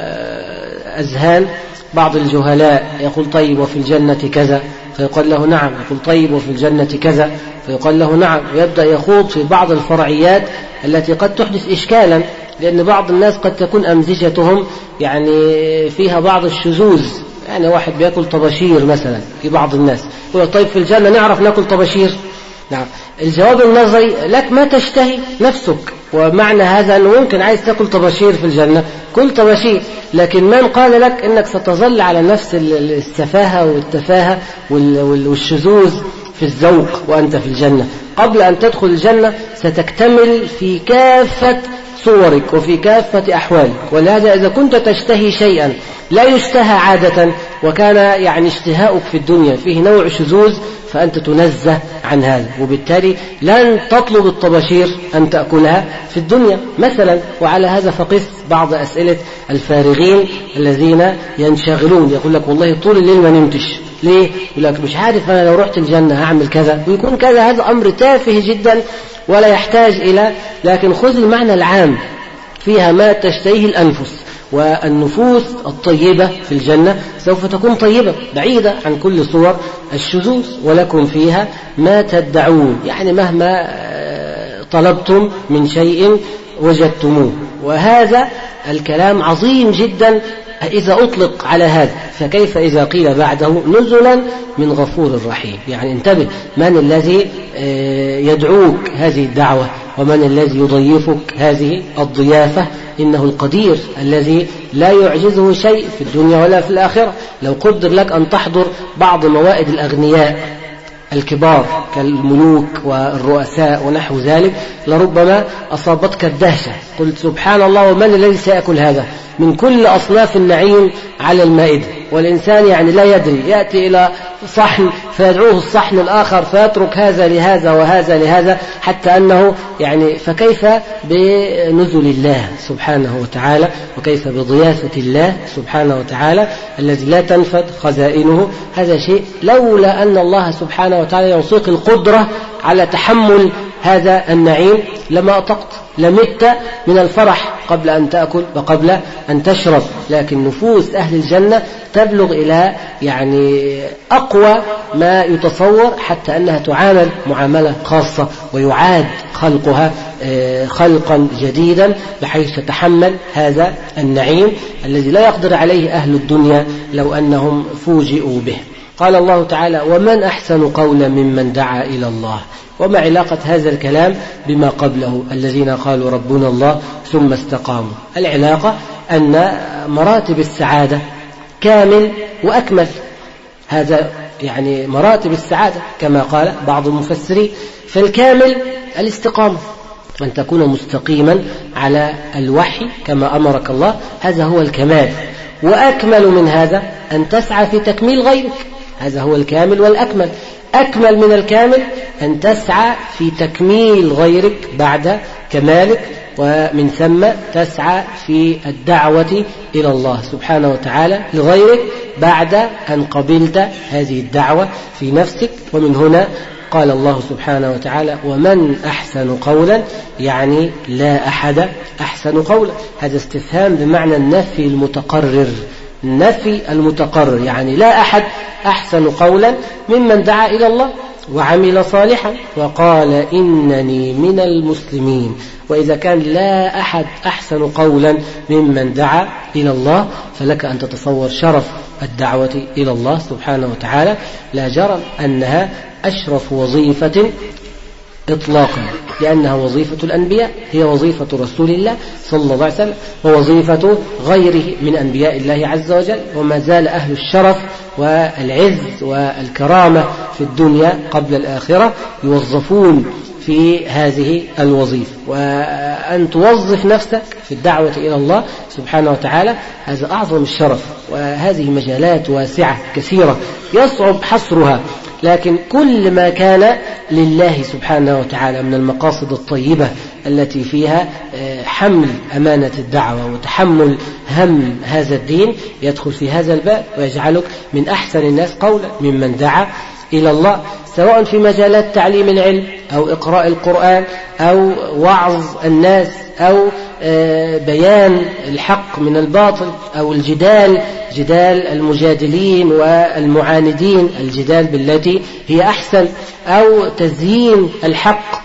أذهان بعض الجهلاء، يقول طيب وفي الجنة كذا، فيقال له نعم، يقول طيب وفي الجنة كذا، فيقال له نعم، ويبدأ يخوض في بعض الفرعيات التي قد تحدث إشكالا، لأن بعض الناس قد تكون أمزجتهم يعني فيها بعض الشذوذ. يعني واحد بيأكل طباشير مثلا، في بعض الناس يقول طيب في الجنة نعرف نأكل طباشير؟ نعم. الجواب النظري لك ما تشتهي نفسك، ومعنى هذا أنه ممكن عايز تأكل طباشير في الجنة كل طباشير، لكن من قال لك أنك ستظل على نفس السفاهة والتفاهة والشذوذ في الذوق وأنت في الجنة؟ قبل أن تدخل الجنة ستكتمل في كافة صورك وفي كافة أحوالك. ولهذا إذا كنت تشتهي شيئا لا يشتهى عادة وكان يعني اشتهاؤك في الدنيا فيه نوع شذوذ فأنت تنزه عن هذا، وبالتالي لن تطلب الطباشير أن تأكلها في الدنيا مثلا. وعلى هذا فقس بعض أسئلة الفارغين الذين ينشغلون، يقول لك والله طول الليل ما نمتش ليه؟ يقول لك مش عارف أنا لو رحت الجنة هعمل كذا ويكون كذا. هذا أمر تافه جدا ولا يحتاج إلى، لكن خذ المعنى العام، فيها ما تشتهيه الأنفس. والنفوس الطيبة في الجنة سوف تكون طيبة بعيدة عن كل صور الشذوذ. ولكم فيها ما تدعون، يعني مهما طلبتم من شيء وجدتموه. وهذا الكلام عظيم جدا إذا أطلق على هذا، فكيف إذا قيل بعده نزلا من غفور رحيم؟ يعني انتبه، من الذي يدعوك هذه الدعوة، ومن الذي يضيفك هذه الضيافة؟ إنه القدير الذي لا يعجزه شيء في الدنيا ولا في الآخرة. لو قدر لك أن تحضر بعض موائد الأغنياء الكبار كالملوك والرؤساء ونحو ذلك لربما أصابتك الدهشة، قلت سبحان الله، ومن الذي سيأكل هذا من كل أصناف النعيم على المائدة؟ والإنسان يعني لا يدري، يأتي إلى صحن فيدعوه الصحن الآخر فيترك هذا لهذا وهذا لهذا، حتى أنه يعني فكيف بنزل الله سبحانه وتعالى، وكيف بضيافة الله سبحانه وتعالى الذي لا تنفد خزائنه؟ هذا شيء لولا أن الله سبحانه وتعالى يعطيك القدرة على تحمل هذا النعيم لما أطقت، لمت من الفرح قبل أن تأكل وقبل أن تشرب. لكن نفوس أهل الجنة تبلغ إلى يعني أقوى ما يتصور، حتى أنها تعامل معاملة خاصة ويعاد خلقها خلقا جديدا بحيث تتحمل هذا النعيم الذي لا يقدر عليه أهل الدنيا لو أنهم فوجئوا به. قال الله تعالى: ومن أحسن قولا ممن دعا إلى الله. وما علاقة هذا الكلام بما قبله الذين قالوا ربنا الله ثم استقاموا؟ العلاقة أن مراتب السعادة كامل وأكمل. هذا يعني مراتب السعادة كما قال بعض المفسرين. فالكامل الاستقامة، أن تكون مستقيما على الوحي كما أمرك الله، هذا هو الكمال. وأكمل من هذا أن تسعى في تكميل غيرك، هذا هو الكامل والأكمل. أكمل من الكامل أن تسعى في تكميل غيرك بعد كمالك، ومن ثم تسعى في الدعوة إلى الله سبحانه وتعالى لغيرك بعد أن قبلت هذه الدعوة في نفسك. ومن هنا قال الله سبحانه وتعالى: ومن أحسن قولا، يعني لا أحد أحسن قولا. هذا استفهام بمعنى النفي المتقرر، النفي المتقرر، يعني لا أحد أحسن قولا ممن دعا إلى الله وعمل صالحا وقال إنني من المسلمين. وإذا كان لا أحد أحسن قولا ممن دعا إلى الله، فلك أن تتصور شرف الدعوة إلى الله سبحانه وتعالى. لا جرم أنها أشرف وظيفة إطلاقا، لأنها وظيفة الأنبياء، هي وظيفة رسول الله صلى الله عليه وسلم ووظيفة غيره من أنبياء الله عز وجل. وما زال أهل الشرف والعز والكرامة في الدنيا قبل الآخرة يوظفون في هذه الوظيفة. وأن توظف نفسك في الدعوة إلى الله سبحانه وتعالى هذا أعظم الشرف. وهذه مجالات واسعة كثيرة يصعب حصرها، لكن كل ما كان لله سبحانه وتعالى من المقاصد الطيبة التي فيها حمل أمانة الدعوة وتحمل هم هذا الدين يدخل في هذا الباب ويجعلك من أحسن الناس قولا ممن دعا إلى الله، سواء في مجالات تعليم العلم أو إقراء القرآن أو وعظ الناس أو بيان الحق من الباطل أو الجدال، جدال المجادلين والمعاندين، الجدال بالتي هي أحسن، أو تزيين الحق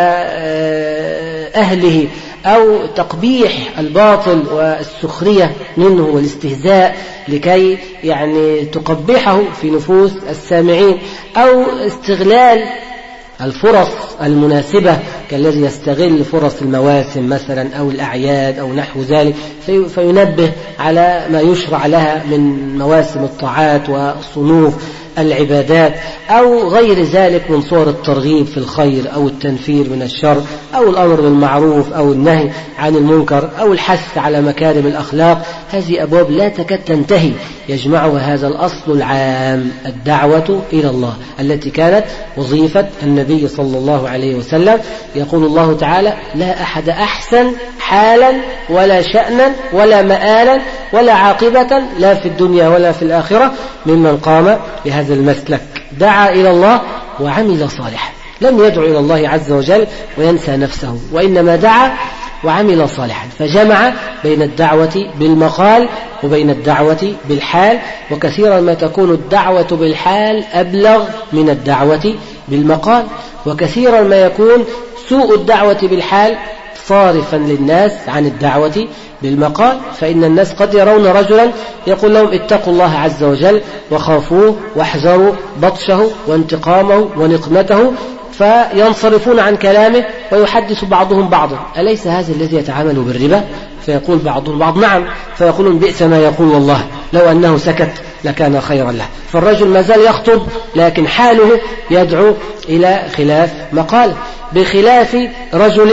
وأهله، أو تقبيح الباطل والسخرية منه والاستهزاء لكي يعني تقبحه في نفوس السامعين، أو استغلال الفرص المناسبة كالذي يستغل فرص المواسم مثلا أو الأعياد أو نحو ذلك فينبه على ما يشرع لها من مواسم الطاعات وصنوف العبادات أو غير ذلك من صور الترغيب في الخير أو التنفير من الشر أو الأمر بالمعروف أو النهي عن المنكر أو الحث على مكارم الأخلاق. هذه أبواب لا تكاد تنتهي يجمعها هذا الأصل العام، الدعوة إلى الله، التي كانت وظيفة النبي صلى الله عليه وسلم. يقول الله تعالى: لا أحد أحسن حالا ولا شأنا ولا مآلا ولا عاقبة لا في الدنيا ولا في الآخرة ممن قام بهذا المسلك، دعا إلى الله وعمل صالحا. لم يدعو إلى الله عز وجل وينسى نفسه، وإنما دعا وعمل صالحا، فجمع بين الدعوة بالمقال وبين الدعوة بالحال. وكثيرا ما تكون الدعوة بالحال أبلغ من الدعوة بالمقال، وكثيرا ما يكون سوء الدعوة بالحال صارفا للناس عن الدعوة بالمقال، فإن الناس قد يرون رجلا يقول لهم اتقوا الله عز وجل وخافوه واحذروا بطشه وانتقامه ونقمته، فينصرفون عن كلامه ويحدث بعضهم بعضا أليس هذا الذي يتعامل بالربا؟ فيقول بعضهم بعض نعم، فيقولون بئس ما يقول والله لو أنه سكت لكان خيرا له. فالرجل ما زال يخطب لكن حاله يدعو إلى خلاف مقال، بخلاف رجل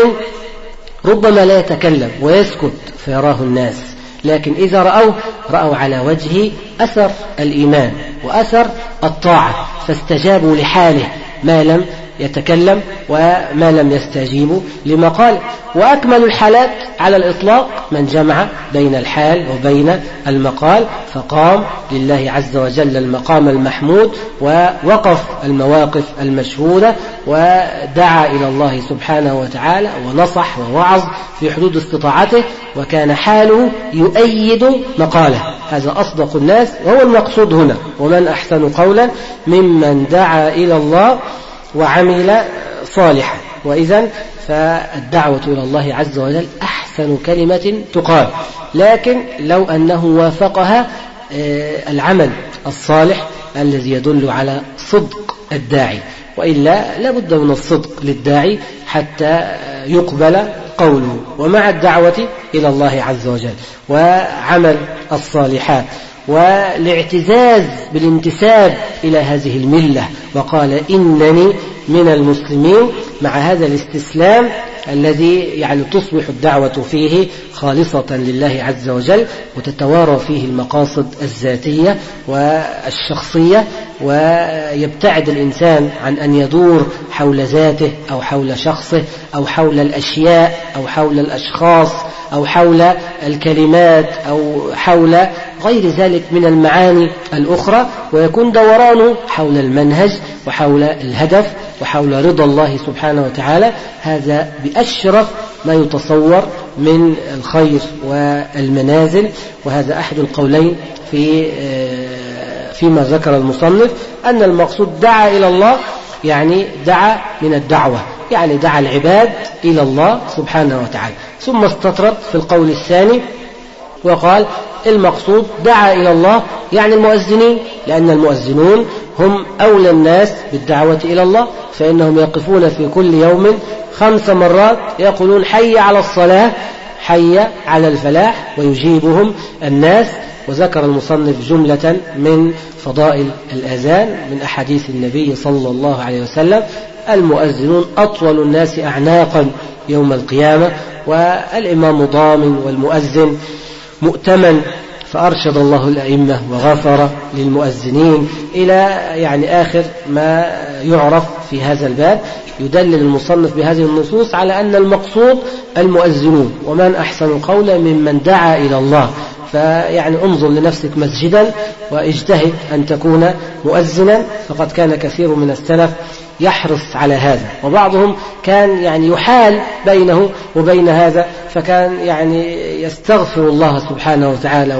ربما لا يتكلم ويسكت فيراه الناس، لكن إذا رأوه رأوا على وجهه أثر الإيمان وأثر الطاعة فاستجابوا لحاله ما لم يتكلم وما لم يستجيبوا لمقاله. وأكمل الحالات على الإطلاق من جمع بين الحال وبين المقال، فقام لله عز وجل المقام المحمود ووقف المواقف المشهودة ودعا إلى الله سبحانه وتعالى ونصح ووعظ في حدود استطاعته، وكان حاله يؤيد مقاله. هذا أصدق الناس وهو المقصود هنا. ومن أحسن قولا ممن دعا إلى الله وعمل صالحا. وإذن فالدعوة إلى الله عز وجل أحسن كلمة تقال، لكن لو أنه وافقها العمل الصالح الذي يدل على صدق الداعي، وإلا لابد من الصدق للداعي حتى يقبل قوله. ومع الدعوة إلى الله عز وجل وعمل الصالحات والاعتزاز بالانتساب إلى هذه الملة وقال إنني من المسلمين، مع هذا الاستسلام الذي يعني تصبح الدعوة فيه خالصة لله عز وجل وتتوارى فيه المقاصد الذاتية والشخصية، ويبتعد الإنسان عن أن يدور حول ذاته أو حول شخصه أو حول الأشياء أو حول الأشخاص أو حول الكلمات أو حول غير ذلك من المعاني الأخرى، ويكون دورانه حول المنهج وحول الهدف وحول رضا الله سبحانه وتعالى. هذا بأشرف ما يتصور من الخير والمنازل. وهذا أحد القولين في فيما ذكر المصنف، أن المقصود دعا إلى الله يعني دعا من الدعوة، يعني دعا العباد إلى الله سبحانه وتعالى. ثم استطرد في القول الثاني وقال المقصود دعا إلى الله يعني المؤذنين، لأن المؤذنون هم أولى الناس بالدعوة إلى الله، فإنهم يقفون في كل يوم خمس مرات يقولون حي على الصلاة حي على الفلاح ويجيبهم الناس. وذكر المصنف جملة من فضائل الأذان من أحاديث النبي صلى الله عليه وسلم: المؤذنون أطول الناس أعناقا يوم القيامة، والإمام ضامن والمؤذن مؤتمن، فأرشد الله الأئمة وغفر للمؤذنين إلى يعني آخر ما يعرف في هذا الباب. يدلل المصنف بهذه النصوص على أن المقصود المؤذنون، ومن أحسن قولا ممن دعا إلى الله. فيعني انظر لنفسك مسجدا واجتهد أن تكون مؤذنا، فقد كان كثير من السلف يحرص على هذا، وبعضهم كان يعني يحال بينه وبين هذا، فكان يعني يستغفر الله سبحانه وتعالى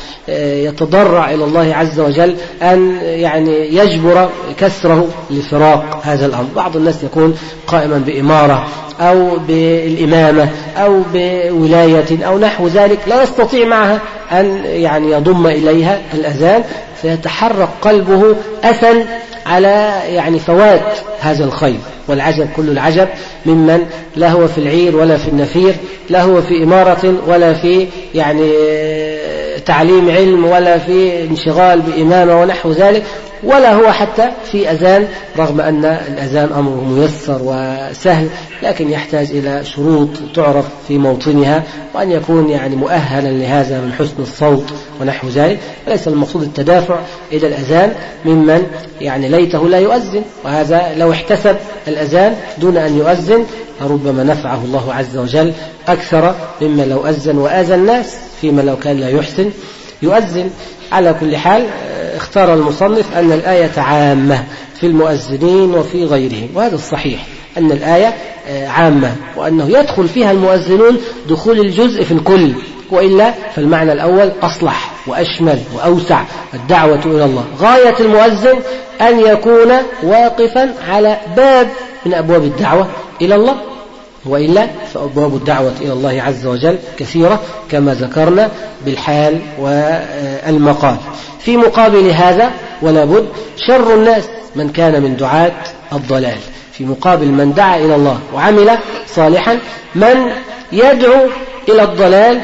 ويتضرع إلى الله عز وجل أن يعني يجبر كسره لفراق هذا الأمر. بعض الناس يكون قائما بإمارة أو بالإمامة أو بولاية أو نحو ذلك، لا يستطيع معها أن يعني يضم إليها الأذان، فيتحرك قلبه أسا على يعني فوات هذا الخير. والعجب كل العجب ممن لا هو في العير ولا في النفير، لا هو في إمارة ولا في يعني تعليم علم ولا في انشغال بإمامة ونحو ذلك، ولا هو حتى في أذان، رغم أن الأذان أمره ميسر وسهل، لكن يحتاج إلى شروط تعرف في موطنها، وأن يكون يعني مؤهلا لهذا من حسن الصوت ونحو ذلك. وليس المقصود التدافع إلى الأذان ممن يعني ليته لا يؤذن، وهذا لو احتسب الأذان دون أن يؤذن ربما نفعه الله عز وجل أكثر مما لو أذن وآذى الناس، فيما لو كان لا يحسن يؤذن. على كل حال اختار المصنف أن الآية عامة في المؤذنين وفي غيرهم، وهذا الصحيح أن الآية عامة وأنه يدخل فيها المؤذنون دخول الجزء في الكل، وإلا فالمعنى الأول أصلح وأشمل وأوسع. الدعوة إلى الله غاية المؤذن أن يكون واقفا على باب من أبواب الدعوة إلى الله، وإلا فأبواب الدعوة إلى الله عز وجل كثيرة كما ذكرنا بالحال والمقال. في مقابل هذا ولا بد شر الناس من كان من دعاة الضلال، في مقابل من دعا إلى الله وعمل صالحا من يدعو إلى الضلال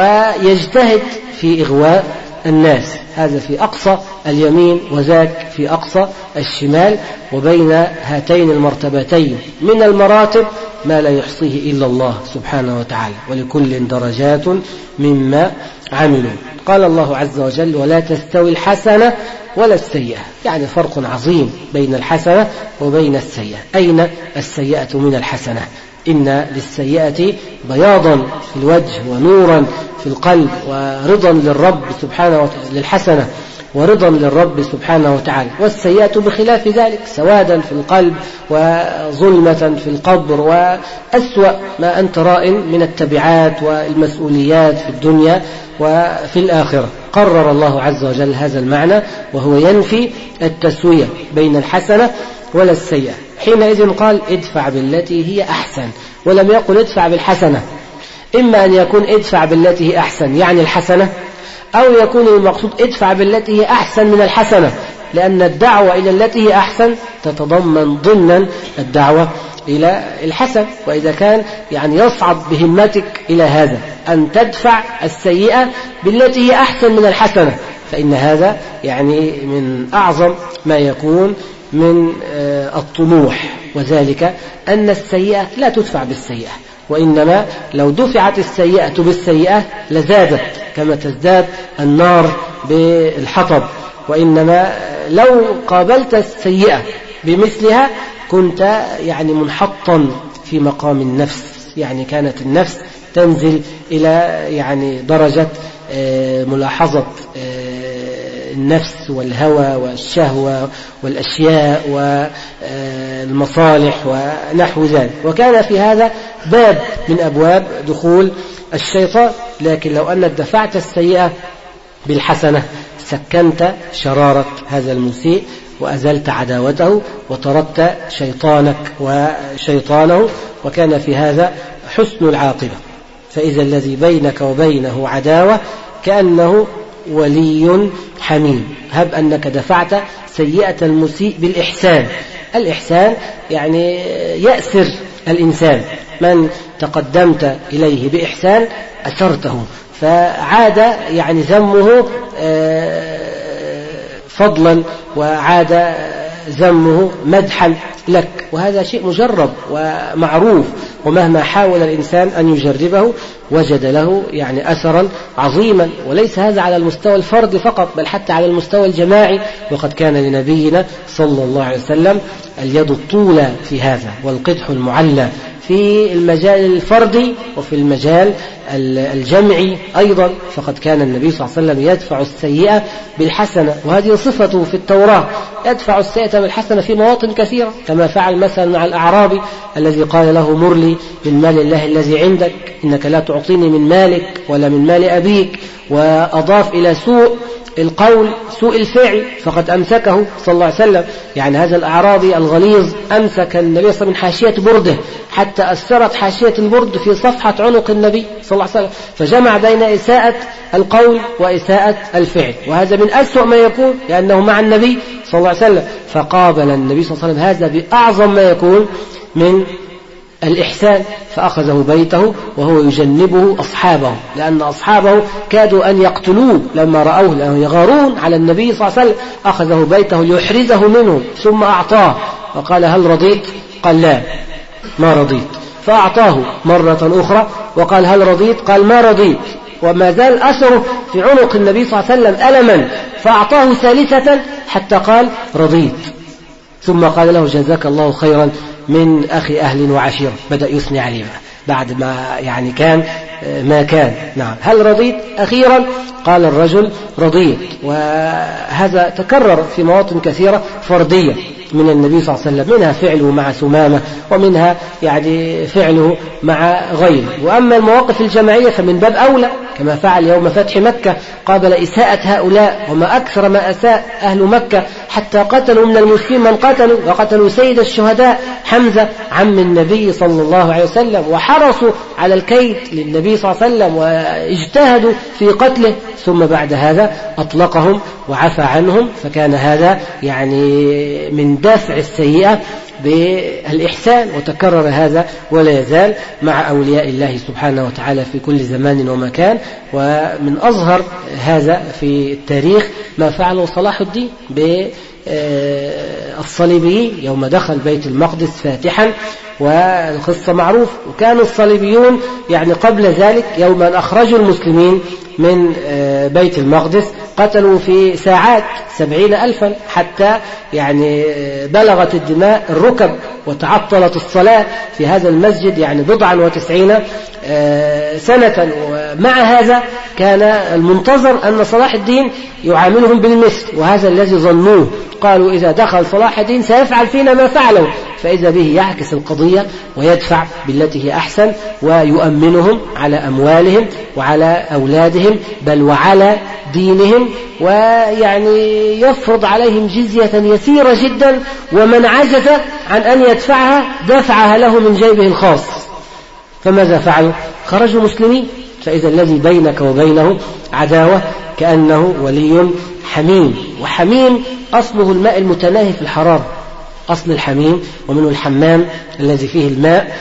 ويجتهد في إغواء الناس، هذا في أقصى اليمين وذاك في أقصى الشمال، وبين هاتين المرتبتين من المراتب ما لا يحصيه إلا الله سبحانه وتعالى، ولكل درجات مما عملوا. قال الله عز وجل ولا تستوي الحسنة ولا السيئة، يعني فرق عظيم بين الحسنة وبين السيئة. أين السيئة من الحسنة؟ إن للسيئة بياضا في الوجه ونورا في القلب ورضا للرب سبحانه وتعالى، للحسنة ورضا للرب سبحانه وتعالى، والسيئة بخلاف ذلك سوادا في القلب وظلمة في القبر وأسوأ ما أنت راء من التبعات والمسؤوليات في الدنيا وفي الآخرة. قرر الله عز وجل هذا المعنى وهو ينفي التسوية بين الحسنة ولا السيئة. حينئذ قال ادفع بالتي هي أحسن، ولم يقل ادفع بالحسنة. إما أن يكون ادفع بالتي هي أحسن يعني الحسنة، أو يكون المقصود ادفع بالتي هي أحسن من الحسنة، لأن الدعوة إلى التي هي أحسن تتضمن ضمنا الدعوة إلى الحسن. وإذا كان يعني يصعد بهمتك إلى هذا أن تدفع السيئة بالتي هي أحسن من الحسنة، فإن هذا يعني من أعظم ما يكون من الطموح، وذلك أن السيئة لا تدفع بالسيئة، وإنما لو دفعت السيئة بالسيئة لزادت كما تزداد النار بالحطب، وإنما لو قابلت السيئة بمثلها كنت يعني منحطا في مقام النفس، يعني كانت النفس تنزل إلى يعني درجة ملاحظة النفس والهوى والشهوة والأشياء والمصالح ونحو ذلك، وكان في هذا باب من أبواب دخول الشيطان. لكن لو أنك دفعت السيئة بالحسنة سكنت شرارة هذا المسيء وأزلت عداوته وطردت شيطانك وشيطانه، وكان في هذا حسن العاقبة. فإذا الذي بينك وبينه عداوة كأنه ولي حميم. هب أنك دفعت سيئة المسيء بالإحسان. الإحسان يعني يأسر الإنسان، من تقدمت إليه بإحسان أسرته فعاد يعني ذمه فضلا وعاد ذمه مدحا لك، وهذا شيء مجرب ومعروف، ومهما حاول الإنسان أن يجربه وجد له يعني أثرا عظيما. وليس هذا على المستوى الفردي فقط، بل حتى على المستوى الجماعي، وقد كان لنبينا صلى الله عليه وسلم اليد الطولى في هذا والقدح المعلى في المجال الفردي وفي المجال الجمعي أيضا. فقد كان النبي صلى الله عليه وسلم يدفع السيئة بالحسنة، وهذه صفته في التوراة، يدفع السيئة بالحسنة في مواطن كثيرة، كما فعل مثلا مع الأعرابي الذي قال له مر لي من مال الله الذي عندك، إنك لا تعطيني من مالك ولا من مال أبيك، وأضاف إلى سوء القول سوء الفعل فقد أمسكه صلى الله عليه وسلم. يعني هذا الأعرابي الغليظ أمسك النبي صلى الله عليه وسلم من حاشية برده حتى أثرت حاشية البرد في صفحة عنق النبي صلى الله عليه وسلم، فجمع بين إساءة القول وإساءة الفعل، وهذا من أسوأ ما يكون لأنه مع النبي صلى الله عليه وسلم. فقابل النبي صلى الله عليه وسلم هذا بأعظم ما يكون من الإحسان، فأخذه بيته وهو يجنبه أصحابه، لأن أصحابه كادوا أن يقتلوه لما رأوه، لأنه يغارون على النبي صلى الله عليه وسلم. أخذه بيته ليحرزه منهم ثم أعطاه وقال هل رضيت؟ قال لا ما رضيت، فأعطاه مرة أخرى وقال هل رضيت؟ قال ما رضيت، وما زال أثره في عنق النبي صلى الله عليه وسلم ألما، فأعطاه ثالثة حتى قال رضيت، ثم قال له جزاك الله خيرا من أخي أهل وعشيرة، بدأ يثني عليه بعد ما يعني كان ما كان. نعم هل رضيت؟ أخيرا قال الرجل رضيت. وهذا تكرر في مواطن كثيرة فردية من النبي صلى الله عليه وسلم، منها فعله مع ثمامة، ومنها يعني فعله مع غيره. وأما المواقف الجماعية فمن باب أولى، كما فعل يوم فتح مكة قابل إساءة هؤلاء، وما أكثر ما أساء أهل مكة حتى قتلوا من المسلمين من قتلوا، وقتلوا سيد الشهداء حمزة عم النبي صلى الله عليه وسلم، وحرصوا على الكيد للنبي صلى الله عليه وسلم واجتهدوا في قتله، ثم بعد هذا أطلقهم وعفى عنهم. فكان هذا يعني من دافع السيئة بالإحسان، وتكرر هذا ولا يزال مع أولياء الله سبحانه وتعالى في كل زمان ومكان. ومن أظهر هذا في التاريخ ما فعله صلاح الدين بالصليبيين يوم دخل بيت المقدس فاتحا، والقصة معروف. وكانوا الصليبيون يعني قبل ذلك يوم أن أخرجوا المسلمين من بيت المقدس قتلوا في ساعات سبعين ألفا، حتى يعني بلغت الدماء الركب وتعطلت الصلاة في هذا المسجد يعني بضعا وتسعين سنة. ومع هذا كان المنتظر أن صلاح الدين يعاملهم بالمثل، وهذا الذي ظنوه. قالوا إذا دخل صلاح الدين سيفعل فينا ما فعله، فإذا به يعكس القضية ويدفع بالتي هي أحسن، ويؤمنهم على أموالهم وعلى أولادهم بل وعلى دينهم، ويعني يفرض عليهم جزية يسيرة جدا، ومن عجز عن أن يدفعها دفعها له من جيبه الخاص. فماذا فعلوا؟ خرجوا مسلمين. فإذا الذي بينك وبينه عداوة كأنه ولي حميم. وحميم أصله الماء المتناهي في الحرارة، أصل الحميم، ومنه الحمام الذي فيه الماء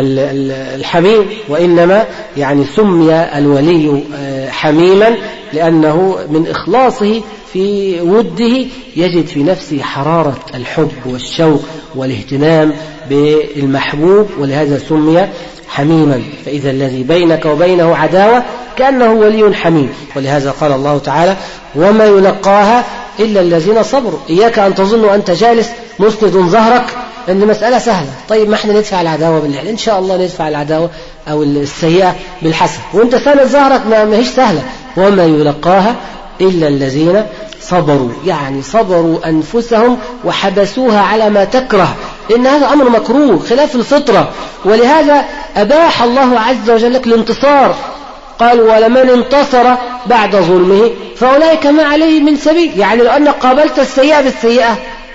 الحميم. وإنما يعني سمي الولي حميما لأنه من إخلاصه في وده يجد في نفسه حرارة الحب والشوق والاهتمام بالمحبوب، ولهذا سمي حميما. فإذا الذي بينك وبينه عداوة كأنه ولي حميم. ولهذا قال الله تعالى: وما يلقاها إلا الذين صبروا. إياك أن تظنوا أنت جالس مسند ظهرك أن مسألة سهلة. طيب ما احنا ندفع العداوة بالله، إن شاء الله ندفع العداوة أو السيئة بالحسن، وانت ساند ظهرك ما هيش سهلة. وما يلقاها إلا الذين صبروا، يعني صبروا أنفسهم وحبسوها على ما تكره، إن هذا أمر مكروه خلاف الفطرة. ولهذا أباح الله عز وجل لك الانتصار. قال: ولمن انتصر بعد ظلمه فأولئك ما عليه من سبيل. يعني لو أنك قابلت السيئة بالسيئة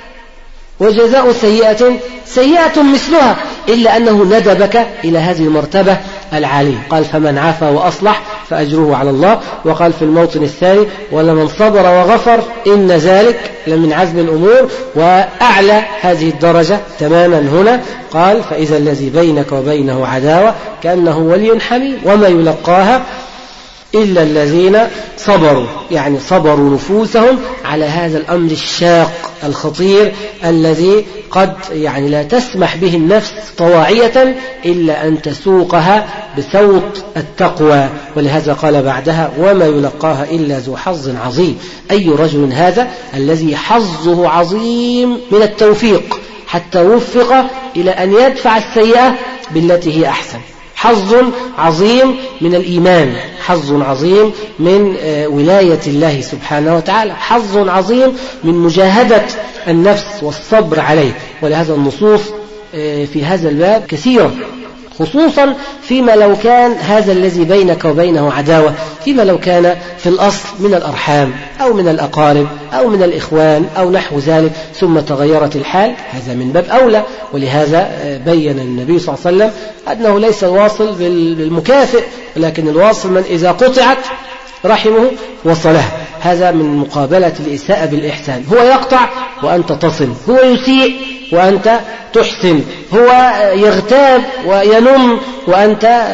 وجزاء سيئة سيئة مثلها، إلا أنه ندبك إلى هذه المرتبة العالية. قال: فمن عفا وأصلح فأجره على الله. وقال في الموطن الثاني: ولمن صبر وغفر إن ذلك لمن عزم الأمور. وأعلى هذه الدرجة تماما هنا قال: فإذا الذي بينك وبينه عداوة كأنه ولي حميم. وما يلقاها إلا الذين صبروا، يعني صبروا نفوسهم على هذا الأمر الشاق الخطير الذي قد يعني لا تسمح به النفس طواعية إلا أن تسوقها بسوط التقوى. ولهذا قال بعدها: وما يلقاها إلا ذو حظ عظيم. أي رجل هذا الذي حظه عظيم من التوفيق حتى وفق إلى أن يدفع السيئة بالتي هي أحسن. حظ عظيم من الإيمان، حظ عظيم من ولاية الله سبحانه وتعالى، حظ عظيم من مجاهدة النفس والصبر عليه. ولهذا النصوص في هذا الباب كثيرة، خصوصا فيما لو كان هذا الذي بينك وبينه عداوة فيما لو كان في الأصل من الأرحام أو من الأقارب أو من الإخوان أو نحو ذلك، ثم تغيرت الحال، هذا من باب أولى. ولهذا بين النبي صلى الله عليه وسلم أنه ليس الواصل بالمكافئ، ولكن الواصل من إذا قطعت رحمه وصله. هذا من مقابلة الإساءة بالإحسان. هو يقطع وأنت تصل، هو يسيء وأنت تحسن، هو يغتاب وينم وأنت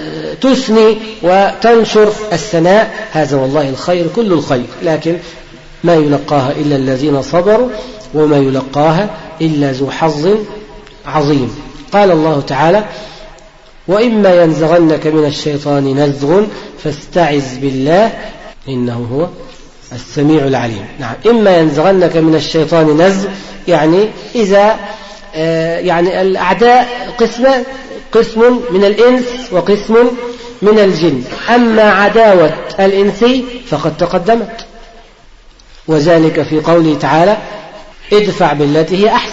تثني وتنشر الثناء. هذا والله الخير كل الخير، لكن ما يلقاها إلا الذين صبروا وما يلقاها إلا ذو حظ عظيم. قال الله تعالى: وإما ينزغنك من الشيطان نزغ فاستعذ بالله إنه هو السميع العليم. نعم، إما ينزغنك من الشيطان نزغ، يعني إذا آه يعني الأعداء قسمان، قسم من الإنس وقسم من الجن. أما عداوة الإنسي فقد تقدمت، وذلك في قوله تعالى: ادفع بالتي هي أحسن.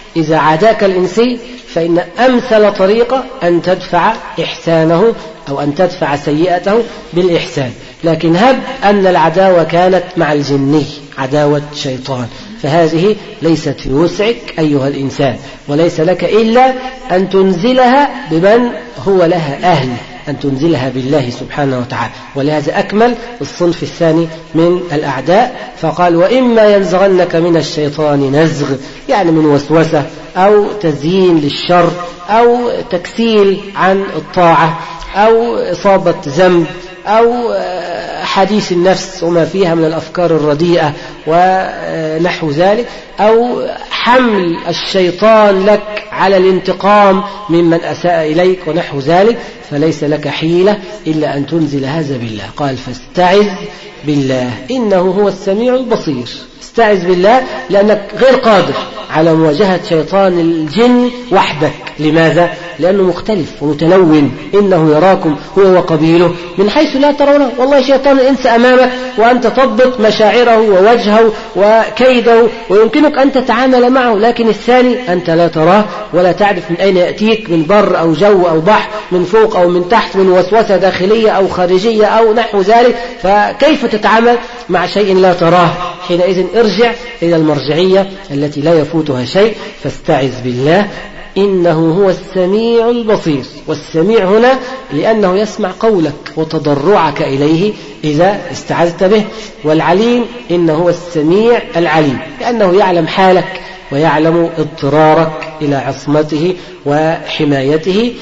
إذا عاداك الإنسي فإن أمثل طريقة أن تدفع إحسانه أو أن تدفع سيئته بالإحسان. لكن هب أن العداوة كانت مع الجني عداوة شيطان، فهذه ليست في وسعك أيها الإنسان، وليس لك إلا أن تنزلها بمن هو لها أهل، أن تنزلها بالله سبحانه وتعالى. ولهذا أكمل الصنف الثاني من الأعداء فقال وإما ينزغنك من الشيطان نزغ، يعني من وسوسة أو تزيين للشر أو تكسيل عن الطاعة أو إصابة ذنب أو حديث النفس وما فيها من الأفكار الرديئة ونحو ذلك، أو حمل الشيطان لك على الانتقام ممن أساء إليك ونحو ذلك، فليس لك حيلة إلا أن تنزل هذا بالله. قال فاستعذ بالله إنه هو السميع البصير. استعذ بالله لأنك غير قادر على مواجهة شيطان الجن وحدك. لماذا؟ لأنه مختلف ومتلون. إنه يراكم هو وقبيله من حيث لا ترونه. والله شيطان الإنس أمامك وأنت تضبط مشاعره ووجهه وكيده ويمكنك أن تتعامل معه، لكن الثاني أنت لا تراه ولا تعرف من أين يأتيك، من بر أو جو أو بحر، من فوق أو من تحت، من وسوسة داخلية أو خارجية أو نحو ذلك. فكيف تتعامل مع شيء لا تراه؟ حينئذ ارجع إلى المرجعية التي لا يفوتها شيء. فاستعذ بالله إنه هو السميع البصير. والسميع هنا لأنه يسمع قولك وتضرعك إليه إذا استعذت به. والعليم إنه هو السميع العليم لأنه يعلم حالك ويعلم اضطرارك إلى عصمته وحمايته.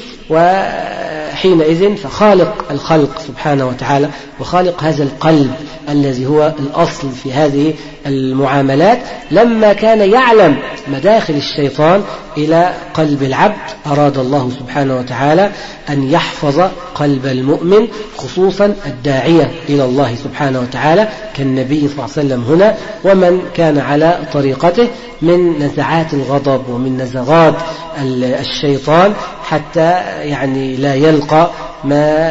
وحينئذ فخالق الخلق سبحانه وتعالى وخالق هذا القلب الذي هو الأصل في هذه المعاملات، لما كان يعلم مداخل الشيطان إلى قلب العبد أراد الله سبحانه وتعالى أن يحفظ قلب المؤمن، خصوصا الداعية إلى الله سبحانه وتعالى كالنبي صلى الله عليه وسلم هنا، ومن كان على طريقته من نزعات الغضب ومن نزغات الشيطان، حتى يعني لا يلقى ما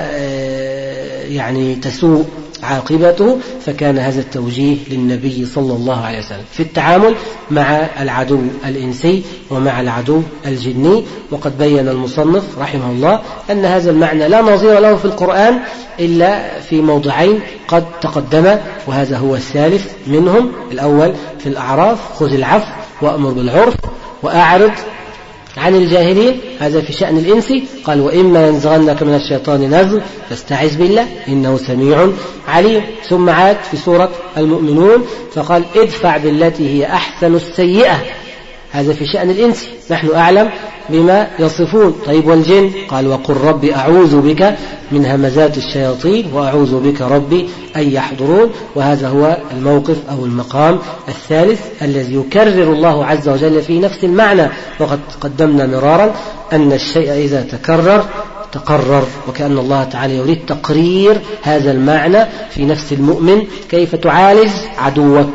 يعني تسوء عاقبته. فكان هذا التوجيه للنبي صلى الله عليه وسلم في التعامل مع العدو الإنسي ومع العدو الجني. وقد بين المصنف رحمه الله أن هذا المعنى لا نظير له في القرآن إلا في موضعين قد تقدم، وهذا هو الثالث منهم. الأول في الأعراف خذ العفو وأمر بالعرف وأعرض عن الجاهلين، هذا في شأن الإنسي. قال وإما ينزغنك من الشيطان نزغ فاستعذ بالله إنه سميع عليم. ثم عاد في سورة المؤمنون فقال ادفع بالتي هي أحسن السيئة، هذا في شأن الإنسي، نحن أعلم بما يصفون. طيب والجن؟ قال وقل ربي أعوذ بك من همزات الشياطين وأعوذ بك ربي أن يحضرون. وهذا هو الموقف أو المقام الثالث الذي يكرر الله عز وجل فيه نفس المعنى. وقد قدمنا مرارا أن الشيء إذا تكرر تقرر، وكأن الله تعالى يريد تقرير هذا المعنى في نفس المؤمن. كيف تعالج عدوك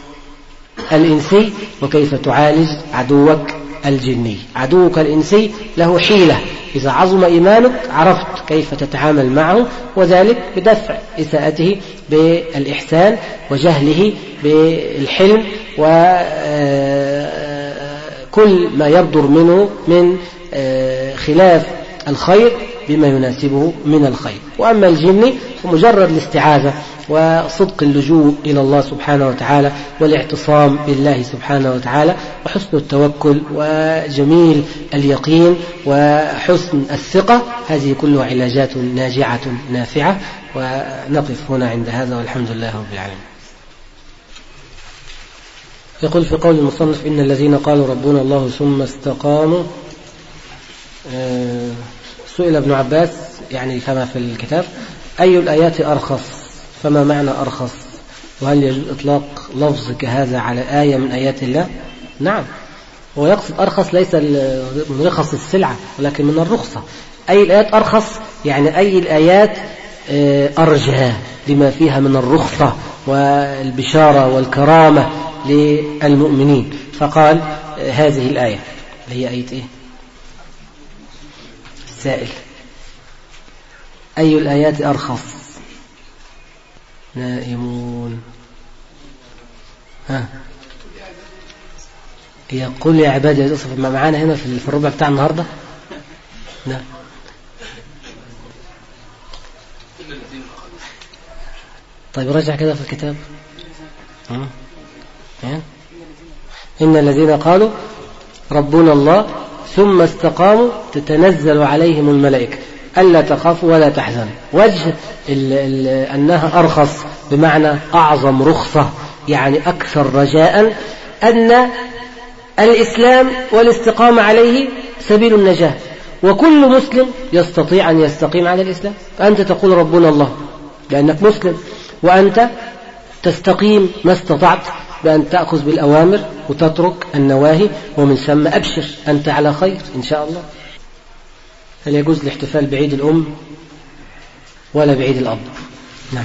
الإنسي وكيف تعالج عدوك الجني. عدوك الإنسي له حيلة، إذا عظم إيمانك عرفت كيف تتعامل معه، وذلك بدفع إساءته بالإحسان وجهله بالحلم وكل ما يبدر منه من خلاف الخير بما يناسبه من الخير. وأما الجن فمجرد الاستعاذة وصدق اللجوء إلى الله سبحانه وتعالى والاعتصام بالله سبحانه وتعالى وحسن التوكل وجميل اليقين وحسن الثقة، هذه كلها علاجات ناجعة نافعة. ونقف هنا عند هذا والحمد لله رب العالمين. يقول في قول المصنف إن الذين قالوا ربنا الله ثم استقاموا. سئل ابن عباس يعني كما في الكتاب أي الآيات أرخص؟ فما معنى أرخص؟ وهل يجوز إطلاق لفظ كهذا على آية من آيات الله؟ نعم، هو يقصد أرخص ليس من رخص السلعة ولكن من الرخصة. أي الآيات أرخص يعني أي الآيات أرجى لما فيها من الرخصة والبشارة والكرامة للمؤمنين. فقال هذه الآية هي آية إيه؟ السائل أي الآيات أرخص؟ نائمون. ها يقول يا عبادي يوسف معانا هنا في الربع بتاع النهاردة. نعم. طيب رجع كده في الكتاب. إن الذين قالوا ربنا الله ثم استقاموا تتنزل عليهم الملائكة ألا تخافوا ولا تحزنوا. وجه ال ال أنها أرخص بمعنى أعظم رخصة، يعني أكثر رجاء أن الإسلام والاستقامة عليه سبيل النجاة، وكل مسلم يستطيع أن يستقيم على الإسلام. فأنت تقول ربنا الله لأنك مسلم، وأنت تستقيم ما استطعت بأن تأخذ بالأوامر وتترك النواهي، ومن ثم أبشر أنت على خير إن شاء الله. هل يجوز الاحتفال بعيد الأم ولا بعيد الأب؟ نعم.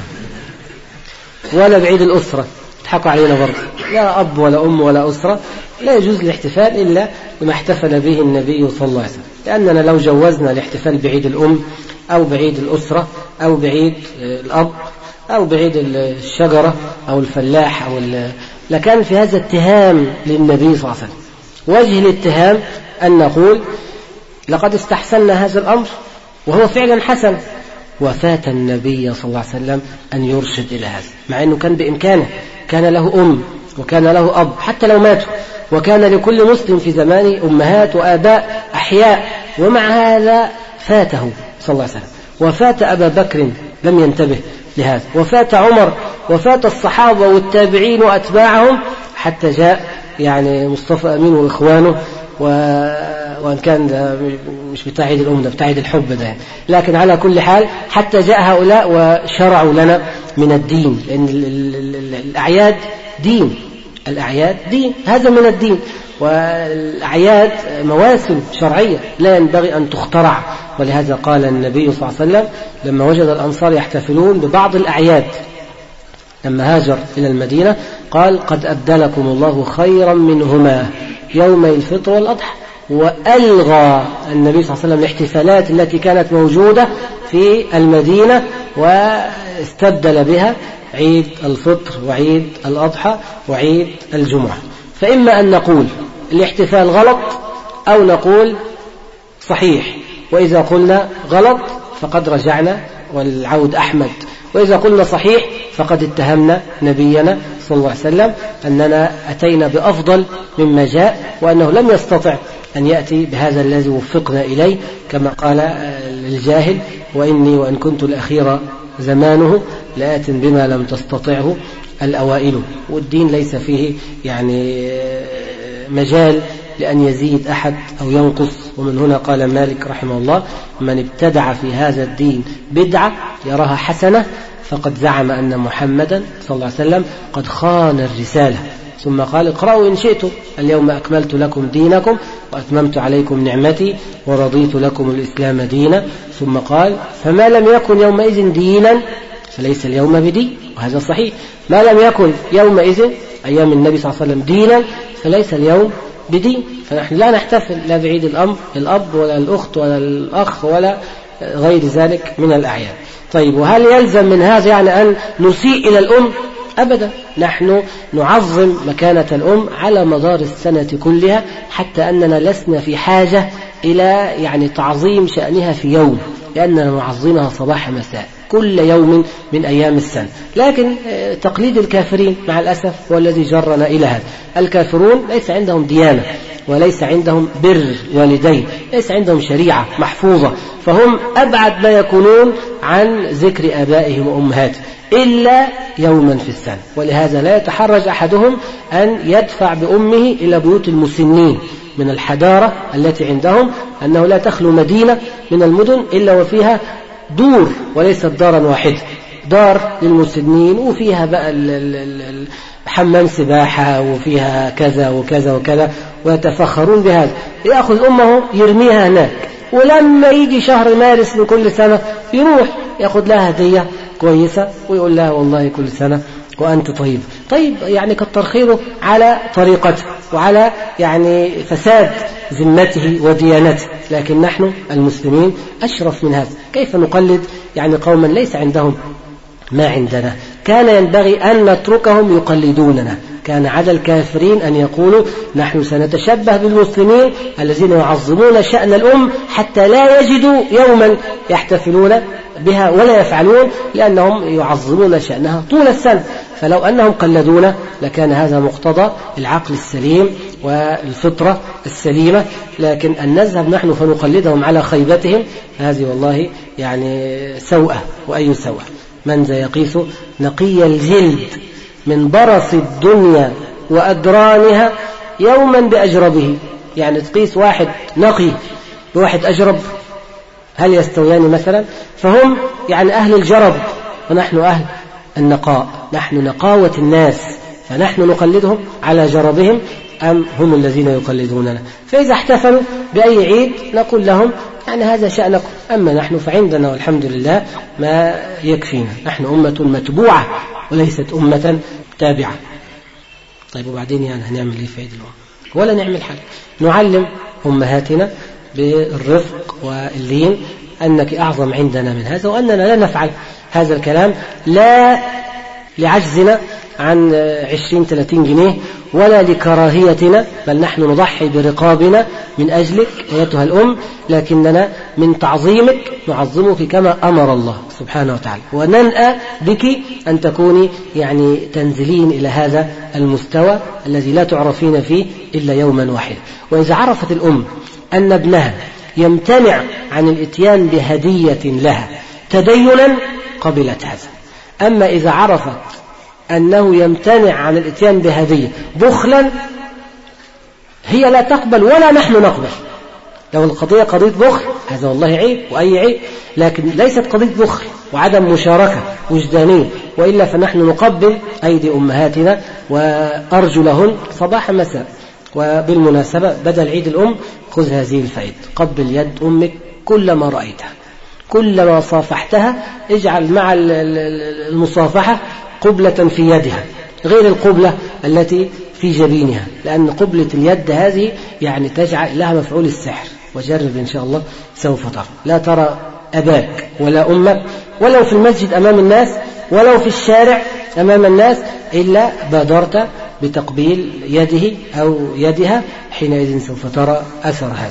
ولا بعيد الأسرة، تضحكوا علينا برضه، لا أب ولا أم ولا أسرة، لا يجوز الاحتفال إلا بما احتفل به النبي صلى الله عليه وسلم. لأننا لو جوزنا الاحتفال بعيد الأم أو بعيد الأسرة أو بعيد الأب أو بعيد الشجرة أو الفلاح أو لكان في هذا اتهام للنبي صلى الله عليه وسلم. وجه الاتهام أن نقول لقد استحسننا هذا الأمر وهو فعلا حسن، وفات النبي صلى الله عليه وسلم أن يرشد إلى هذا، مع أنه كان بإمكانه، كان له أم وكان له أب حتى لو ماتوا، وكان لكل مسلم في زمانه أمهات وآباء أحياء، ومع هذا فاته صلى الله عليه وسلم. وفات أبا بكر لم ينتبه لهذا، وفات عمر، وفات الصحابة والتابعين وأتباعهم، حتى جاء يعني مصطفى أمين وإخوانه، و... وأن كان ده مش بتاع عيد الأم، ده بتاع عيد الحب ده، لكن على كل حال حتى جاء هؤلاء وشرعوا لنا من الدين، لأن الأعياد دين، الأعياد دين، هذا من الدين، والأعياد مواسم شرعية لا ينبغي أن تخترع. ولهذا قال النبي صلى الله عليه وسلم لما وجد الأنصار يحتفلون ببعض الأعياد لما هاجر إلى المدينة قال قد أبدلكم الله خيرا منهما يومي الفطر والأضحى، وألغى النبي صلى الله عليه وسلم الاحتفالات التي كانت موجودة في المدينة واستبدل بها عيد الفطر وعيد الأضحى وعيد الجمعة. فإما أن نقول الاحتفال غلط أو نقول صحيح، وإذا قلنا غلط فقد رجعنا والعود أحمد، وإذا قلنا صحيح فقد اتهمنا نبينا صلى الله عليه وسلم أننا أتينا بأفضل مما جاء، وأنه لم يستطع أن يأتي بهذا الذي وفقنا إليه، كما قال الجاهل وإني وإن كنت الأخير زمانه لآت بما لم تستطعه الأوائل. والدين ليس فيه يعني مجال لأن يزيد أحد أو ينقص. ومن هنا قال مالك رحمه الله من ابتدع في هذا الدين بدعة يراها حسنة فقد زعم أن محمدا صلى الله عليه وسلم قد خان الرسالة. ثم قال اقرأوا إن شئتم اليوم أكملت لكم دينكم وأتممت عليكم نعمتي ورضيت لكم الإسلام دينا. ثم قال فما لم يكن يومئذ دينا فليس اليوم بدين، وهذا صحيح. ما لم يكن يومئذ أيام النبي صلى الله عليه وسلم دينا فليس اليوم بدين. فنحن لا نحتفل لا بعيد الأم الأب ولا الأخت ولا الأخ ولا غير ذلك من الأعياد. طيب وهل يلزم من هذا يعني أن نسيء إلى الأم؟ أبدا، نحن نعظم مكانة الأم على مدار السنة كلها، حتى أننا لسنا في حاجة إلى يعني تعظيم شأنها في يوم، لأننا نعظمها صباح مساء كل يوم من أيام السنة. لكن تقليد الكافرين مع الأسف هو الذي جرنا إلى هذا. الكافرون ليس عندهم ديانة وليس عندهم بر والدين، ليس عندهم شريعة محفوظة، فهم أبعد ما يكونون عن ذكر آبائهم وأمهاتهم إلا يوما في السنة. ولهذا لا يتحرج أحدهم أن يدفع بأمه إلى بيوت المسنين من الحضارة التي عندهم، أنه لا تخلو مدينة من المدن إلا وفيها دور وليست دارا واحدة، دار للمسنين وفيها بقى حمام سباحة وفيها كذا وكذا وكذا، ويتفخرون بهذا. يأخذ أمه يرميها هناك، ولما يجي شهر مارس من كل سنة يروح يأخذ لها هدية كويسة ويقول لها والله كل سنة وأنت طيب. طيب يعني كتر خيره على طريقته وعلى يعني فساد ذمته وديانته، لكن نحن المسلمين أشرف من هذا. كيف نقلد يعني قوما ليس عندهم ما عندنا؟ كان ينبغي أن نتركهم يقلدوننا، كان على الكافرين أن يقولوا نحن سنتشبه بالمسلمين الذين يعظمون شأن الأم حتى لا يجدوا يوما يحتفلون بها ولا يفعلون، لأنهم يعظمون شأنها طول السنة. فلو أنهم قلدونا لكان هذا مقتضى العقل السليم والفطرة السليمة، لكن أن نذهب نحن فنقلدهم على خيبتهم هذه والله يعني سوءة. وأي سوءة؟ من ذا يقيس نقي الجلد من برص الدنيا وأدرانها يوما بأجربه. يعني تقيس واحد نقي بواحد أجرب، هل يستويان مثلا؟ فهم يعني أهل الجرب ونحن أهل النقاء، نحن نقاوة الناس، فنحن نقلدهم على جربهم أم هم الذين يقلدوننا؟ فإذا احتفلوا بأي عيد نقول لهم يعني هذا شأنكم، أما نحن فعندنا والحمد لله ما يكفينا، نحن أمة متبوعة وليست أمة تابعة. طيب وبعدين يعني هنعمل إيه في عيد الأم؟ ولا نعمل حاجة، نعلم أمهاتنا بالرفق واللين أنك أعظم عندنا من هذا، وأننا لا نفعل هذا الكلام لا لعجزنا عن عشرين ثلاثين جنيه ولا لكراهيتنا، بل نحن نضحي برقابنا من أجلك أيتها الأم، لكننا من تعظيمك نعظمك كما أمر الله سبحانه وتعالى، وننأى بك أن تكوني يعني تنزلين إلى هذا المستوى الذي لا تعرفين فيه إلا يوما واحدا. وإذا عرفت الأم أن ابنها يمتنع عن الاتيان بهدية لها تدينا قبلت هذا. أما إذا عرفت أنه يمتنع عن الاتيان بهدية بخلا، هي لا تقبل ولا نحن نقبل. لو القضية قضية بخل هذا والله عيب وأي عيب، لكن ليست قضية بخل وعدم مشاركة وجدانية، وإلا فنحن نقبل أيدي أمهاتنا وأرجلهن صباح مساء. وبالمناسبة بدل عيد الأم خذ هذه الفائدة، قبل يد أمك كلما رأيتها، كلما صافحتها اجعل مع المصافحة قبلة في يدها غير القبلة التي في جبينها، لأن قبلة اليد هذه يعني تجعل لها مفعول السحر. وجرب إن شاء الله سوف ترى، لا ترى أباك ولا أمك ولو في المسجد أمام الناس ولو في الشارع أمام الناس إلا بادرت بتقبيل يده أو يدها، حينئذ سوف ترى أثر هذا.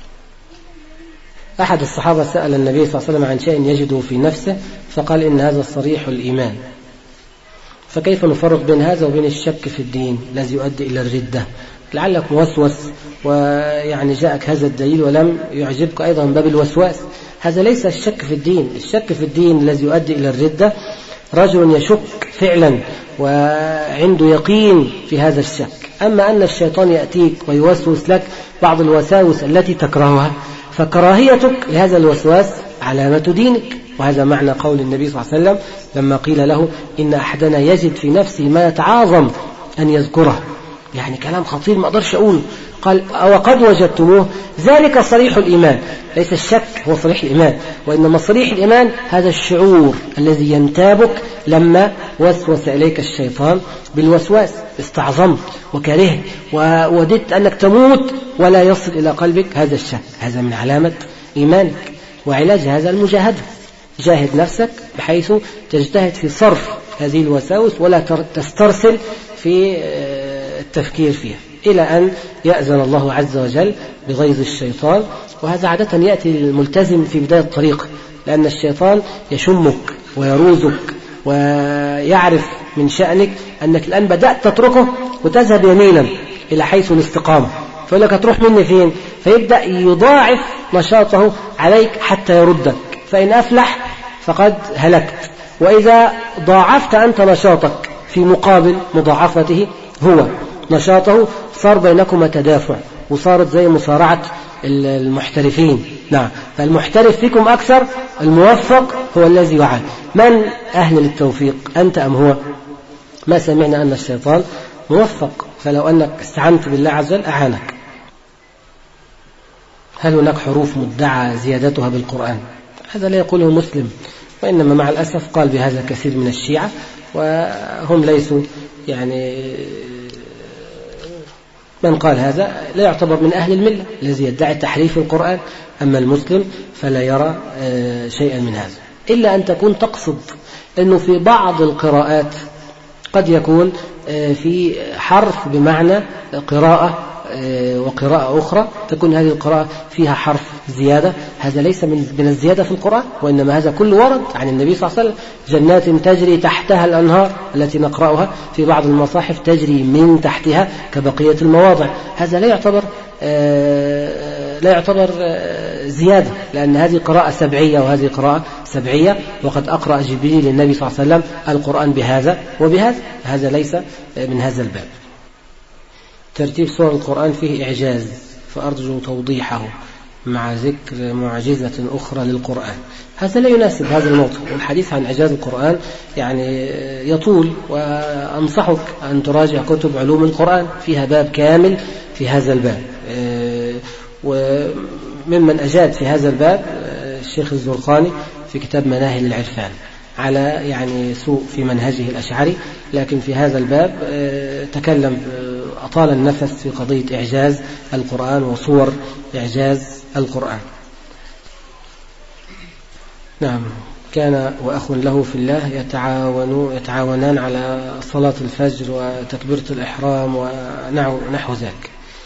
أحد الصحابة سأل النبي صلى الله عليه وسلم عن شيء يجده في نفسه فقال إن هذا صريح الإيمان، فكيف نفرق بين هذا وبين الشك في الدين الذي يؤدي إلى الردة؟ لعلك موسوس ويعني جاءك هذا الدليل ولم يعجبك أيضا باب الوسواس. هذا ليس الشك في الدين. الشك في الدين الذي يؤدي إلى الردة رجل يشك فعلا وعنده يقين في هذا الشك. أما أن الشيطان يأتيك ويوسوس لك بعض الوساوس التي تكرهها، فكراهيتك لهذا الوسواس علامة دينك. وهذا معنى قول النبي صلى الله عليه وسلم لما قيل له إن أحدنا يجد في نفسه ما يتعاظم أن يذكره، يعني كلام خطير ما أقدرش أقوله، قال وقد وجدتموه ذلك صريح الإيمان. ليس الشك هو صريح الإيمان، وإنما صريح الإيمان هذا الشعور الذي ينتابك لما وسوس إليك الشيطان بالوسواس، استعظمت وكرهت ووددت أنك تموت ولا يصل إلى قلبك هذا الشك. هذا من علامة إيمانك. وعلاج هذا المجاهدة، جاهد نفسك بحيث تجتهد في صرف هذه الوساوس ولا تسترسل في التفكير فيها إلى أن يأذن الله عز وجل بغيظ الشيطان. وهذا عادة يأتي الملتزم في بداية الطريق، لأن الشيطان يشمك ويروزك ويعرف من شأنك أنك الآن بدأت تتركه وتذهب يمينا إلى حيث الاستقامة، فيقول لك هتروح مني فين؟ فيبدأ يضاعف نشاطه عليك حتى يردك، فإن أفلح فقد هلكت، وإذا ضاعفت أنت نشاطك في مقابل مضاعفته هو نشاطه صار بينكما تدافع، وصارت زي مصارعة المحترفين. نعم، فالمحترف فيكم أكثر، الموفق هو الذي يعاني. من أهل للتوفيق، أنت أم هو؟ ما سمعنا أن الشيطان موفق، فلو أنك استعنت بالله عز وجل أعانك. هل هناك حروف مدعى زيادتها بالقرآن؟ هذا لا يقوله مسلم، وإنما مع الأسف قال بهذا كثير من الشيعة، وهم ليسوا يعني من قال هذا لا يعتبر من أهل الملة الذي يدعي تحريف القرآن. أما المسلم فلا يرى شيئا من هذا، إلا أن تكون تقصد أنه في بعض القراءات قد يكون في حرف بمعنى قراءة وقراءة أخرى تكون هذه القراءة فيها حرف زيادة، هذا ليس من الزيادة في القرآن، وإنما هذا كل ورد عن النبي صلى الله عليه وسلم. جنات تجري تحتها الأنهار التي نقرأها في بعض المصاحف تجري من تحتها كبقية المواضع، هذا لا يعتبر لا يعتبر زيادة، لأن هذه قراءة سبعية وهذه قراءة سبعية، وقد أقرأ جبريل للنبي صلى الله عليه وسلم القرآن بهذا وبهذا، هذا ليس من هذا الباب. ترتيب سور القرآن فيه إعجاز، فأرجو توضيحه مع ذكر معجزة أخرى للقرآن. هذا لا يناسب هذا الموضوع، والحديث عن إعجاز القرآن يعني يطول، وأنصحك أن تراجع كتب علوم القرآن فيها باب كامل في هذا الباب. وممن أجاد في هذا الباب الشيخ الزرقاني في كتاب مناهل العرفان، على يعني سوء في منهجه الأشعري، لكن في هذا الباب تكلم أطال النفس في قضية إعجاز القرآن وصور إعجاز القرآن. نعم. كان وأخ له في الله يتعاون يتعاونان على صلاة الفجر وتكبيرة الإحرام ونحو ذلك،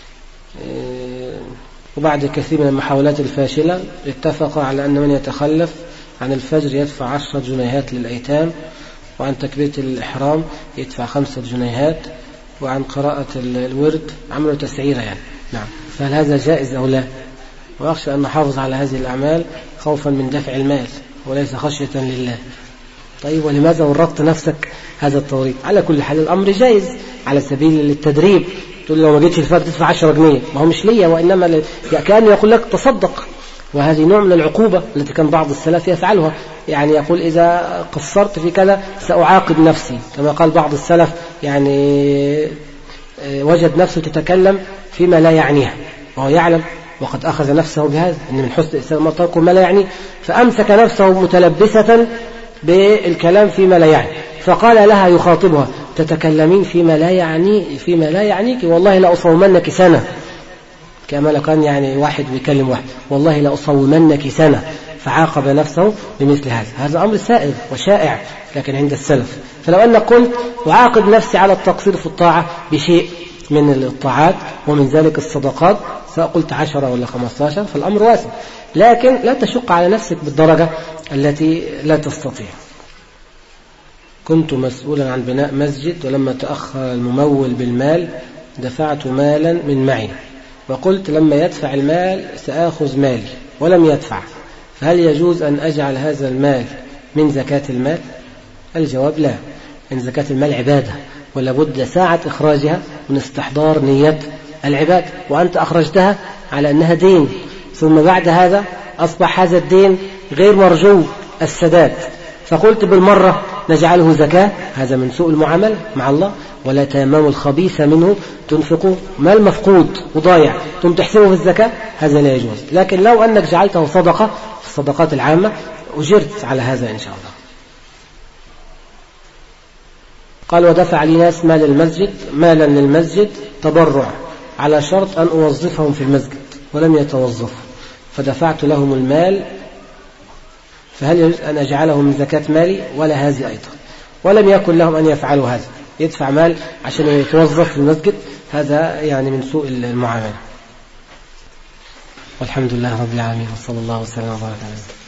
وبعد كثير من المحاولات الفاشلة اتفق على أن من يتخلف عن الفجر يدفع عشرة جنيهات للأيتام، وعن تكبيرة الإحرام يدفع خمسة جنيهات، وعن قراءة الورد عملوا تسعيرة يعني. نعم. فهل هذا جائز أو لا؟ وأخشى أن نحافظ على هذه الأعمال خوفا من دفع المال وليس خشية لله. طيب ولماذا ورطت نفسك هذا التوريط؟ على كل حال الأمر جائز على سبيل التدريب، تقول لو ما جيتش الفجر تدفع عشرة جنيه، ما هو مش ليا وإنما ل... كان يقول لك تصدق، وهذه نوع من العقوبة التي كان بعض السلف يفعلها، يعني يقول إذا قصرت في كذا سأعاقب نفسي، كما قال بعض السلف يعني وجد نفسه تتكلم فيما لا يعنيها وهو يعلم وقد أخذ نفسه بهذا، إن من حسن الإسلام ما ترك ما لا يعني، فأمسك نفسه متلبسة بالكلام فيما لا يعني، فقال لها يخاطبها تتكلمين فيما لا يعني فيما لا يعنيك، والله لأصومنك سنة، كما لو كان يعني واحد بيكلم واحد، والله لأصومنك سنة، فعاقب نفسه بمثل هذا. هذا أمر سائغ وشائع لكن عند السلف. فلو أنك قلت أعاقب نفسي على التقصير في الطاعة بشيء من الطاعات ومن ذلك الصدقات، سواء قلت عشرة ولا خمسة عشر، فالأمر واسع، لكن لا تشق على نفسك بالدرجة التي لا تستطيع. كنت مسؤولا عن بناء مسجد، ولما تأخر الممول بالمال دفعت مالا من معي، وقلت لما يدفع المال سآخذ مالي، ولم يدفع، فهل يجوز أن أجعل هذا المال من زكاة المال؟ الجواب لا، إن زكاة المال عبادة ولا بد ساعة إخراجها من استحضار نية العبادة، وأنت أخرجتها على أنها دين، ثم بعد هذا أصبح هذا الدين غير مرجو السداد، فقلت بالمرة نجعله زكاة، هذا من سوء المعاملة مع الله. ولا تيمموا الخبيث منه تنفقوا، مال مفقود وضايع ثم تحسبه في الزكاة، هذا لا يجوز. لكن لو أنك جعلته صدقة في الصدقات العامة أجرت على هذا إن شاء الله. قال ودفع لي ناس مال المسجد مالا للمسجد تبرع على شرط أن أوظفهم في المسجد ولم يتوظفوا، فدفعت لهم المال، فهل يجوز أن أجعله من زكاة مالي ولا هذه أيضا؟ ولم يكن لهم أن يفعلوا هذا، يدفع مال عشان يتوظف في المسجد، هذا يعني من سوء المعاملة. والحمد لله رب العالمين، وصلى الله وسلم وبارك على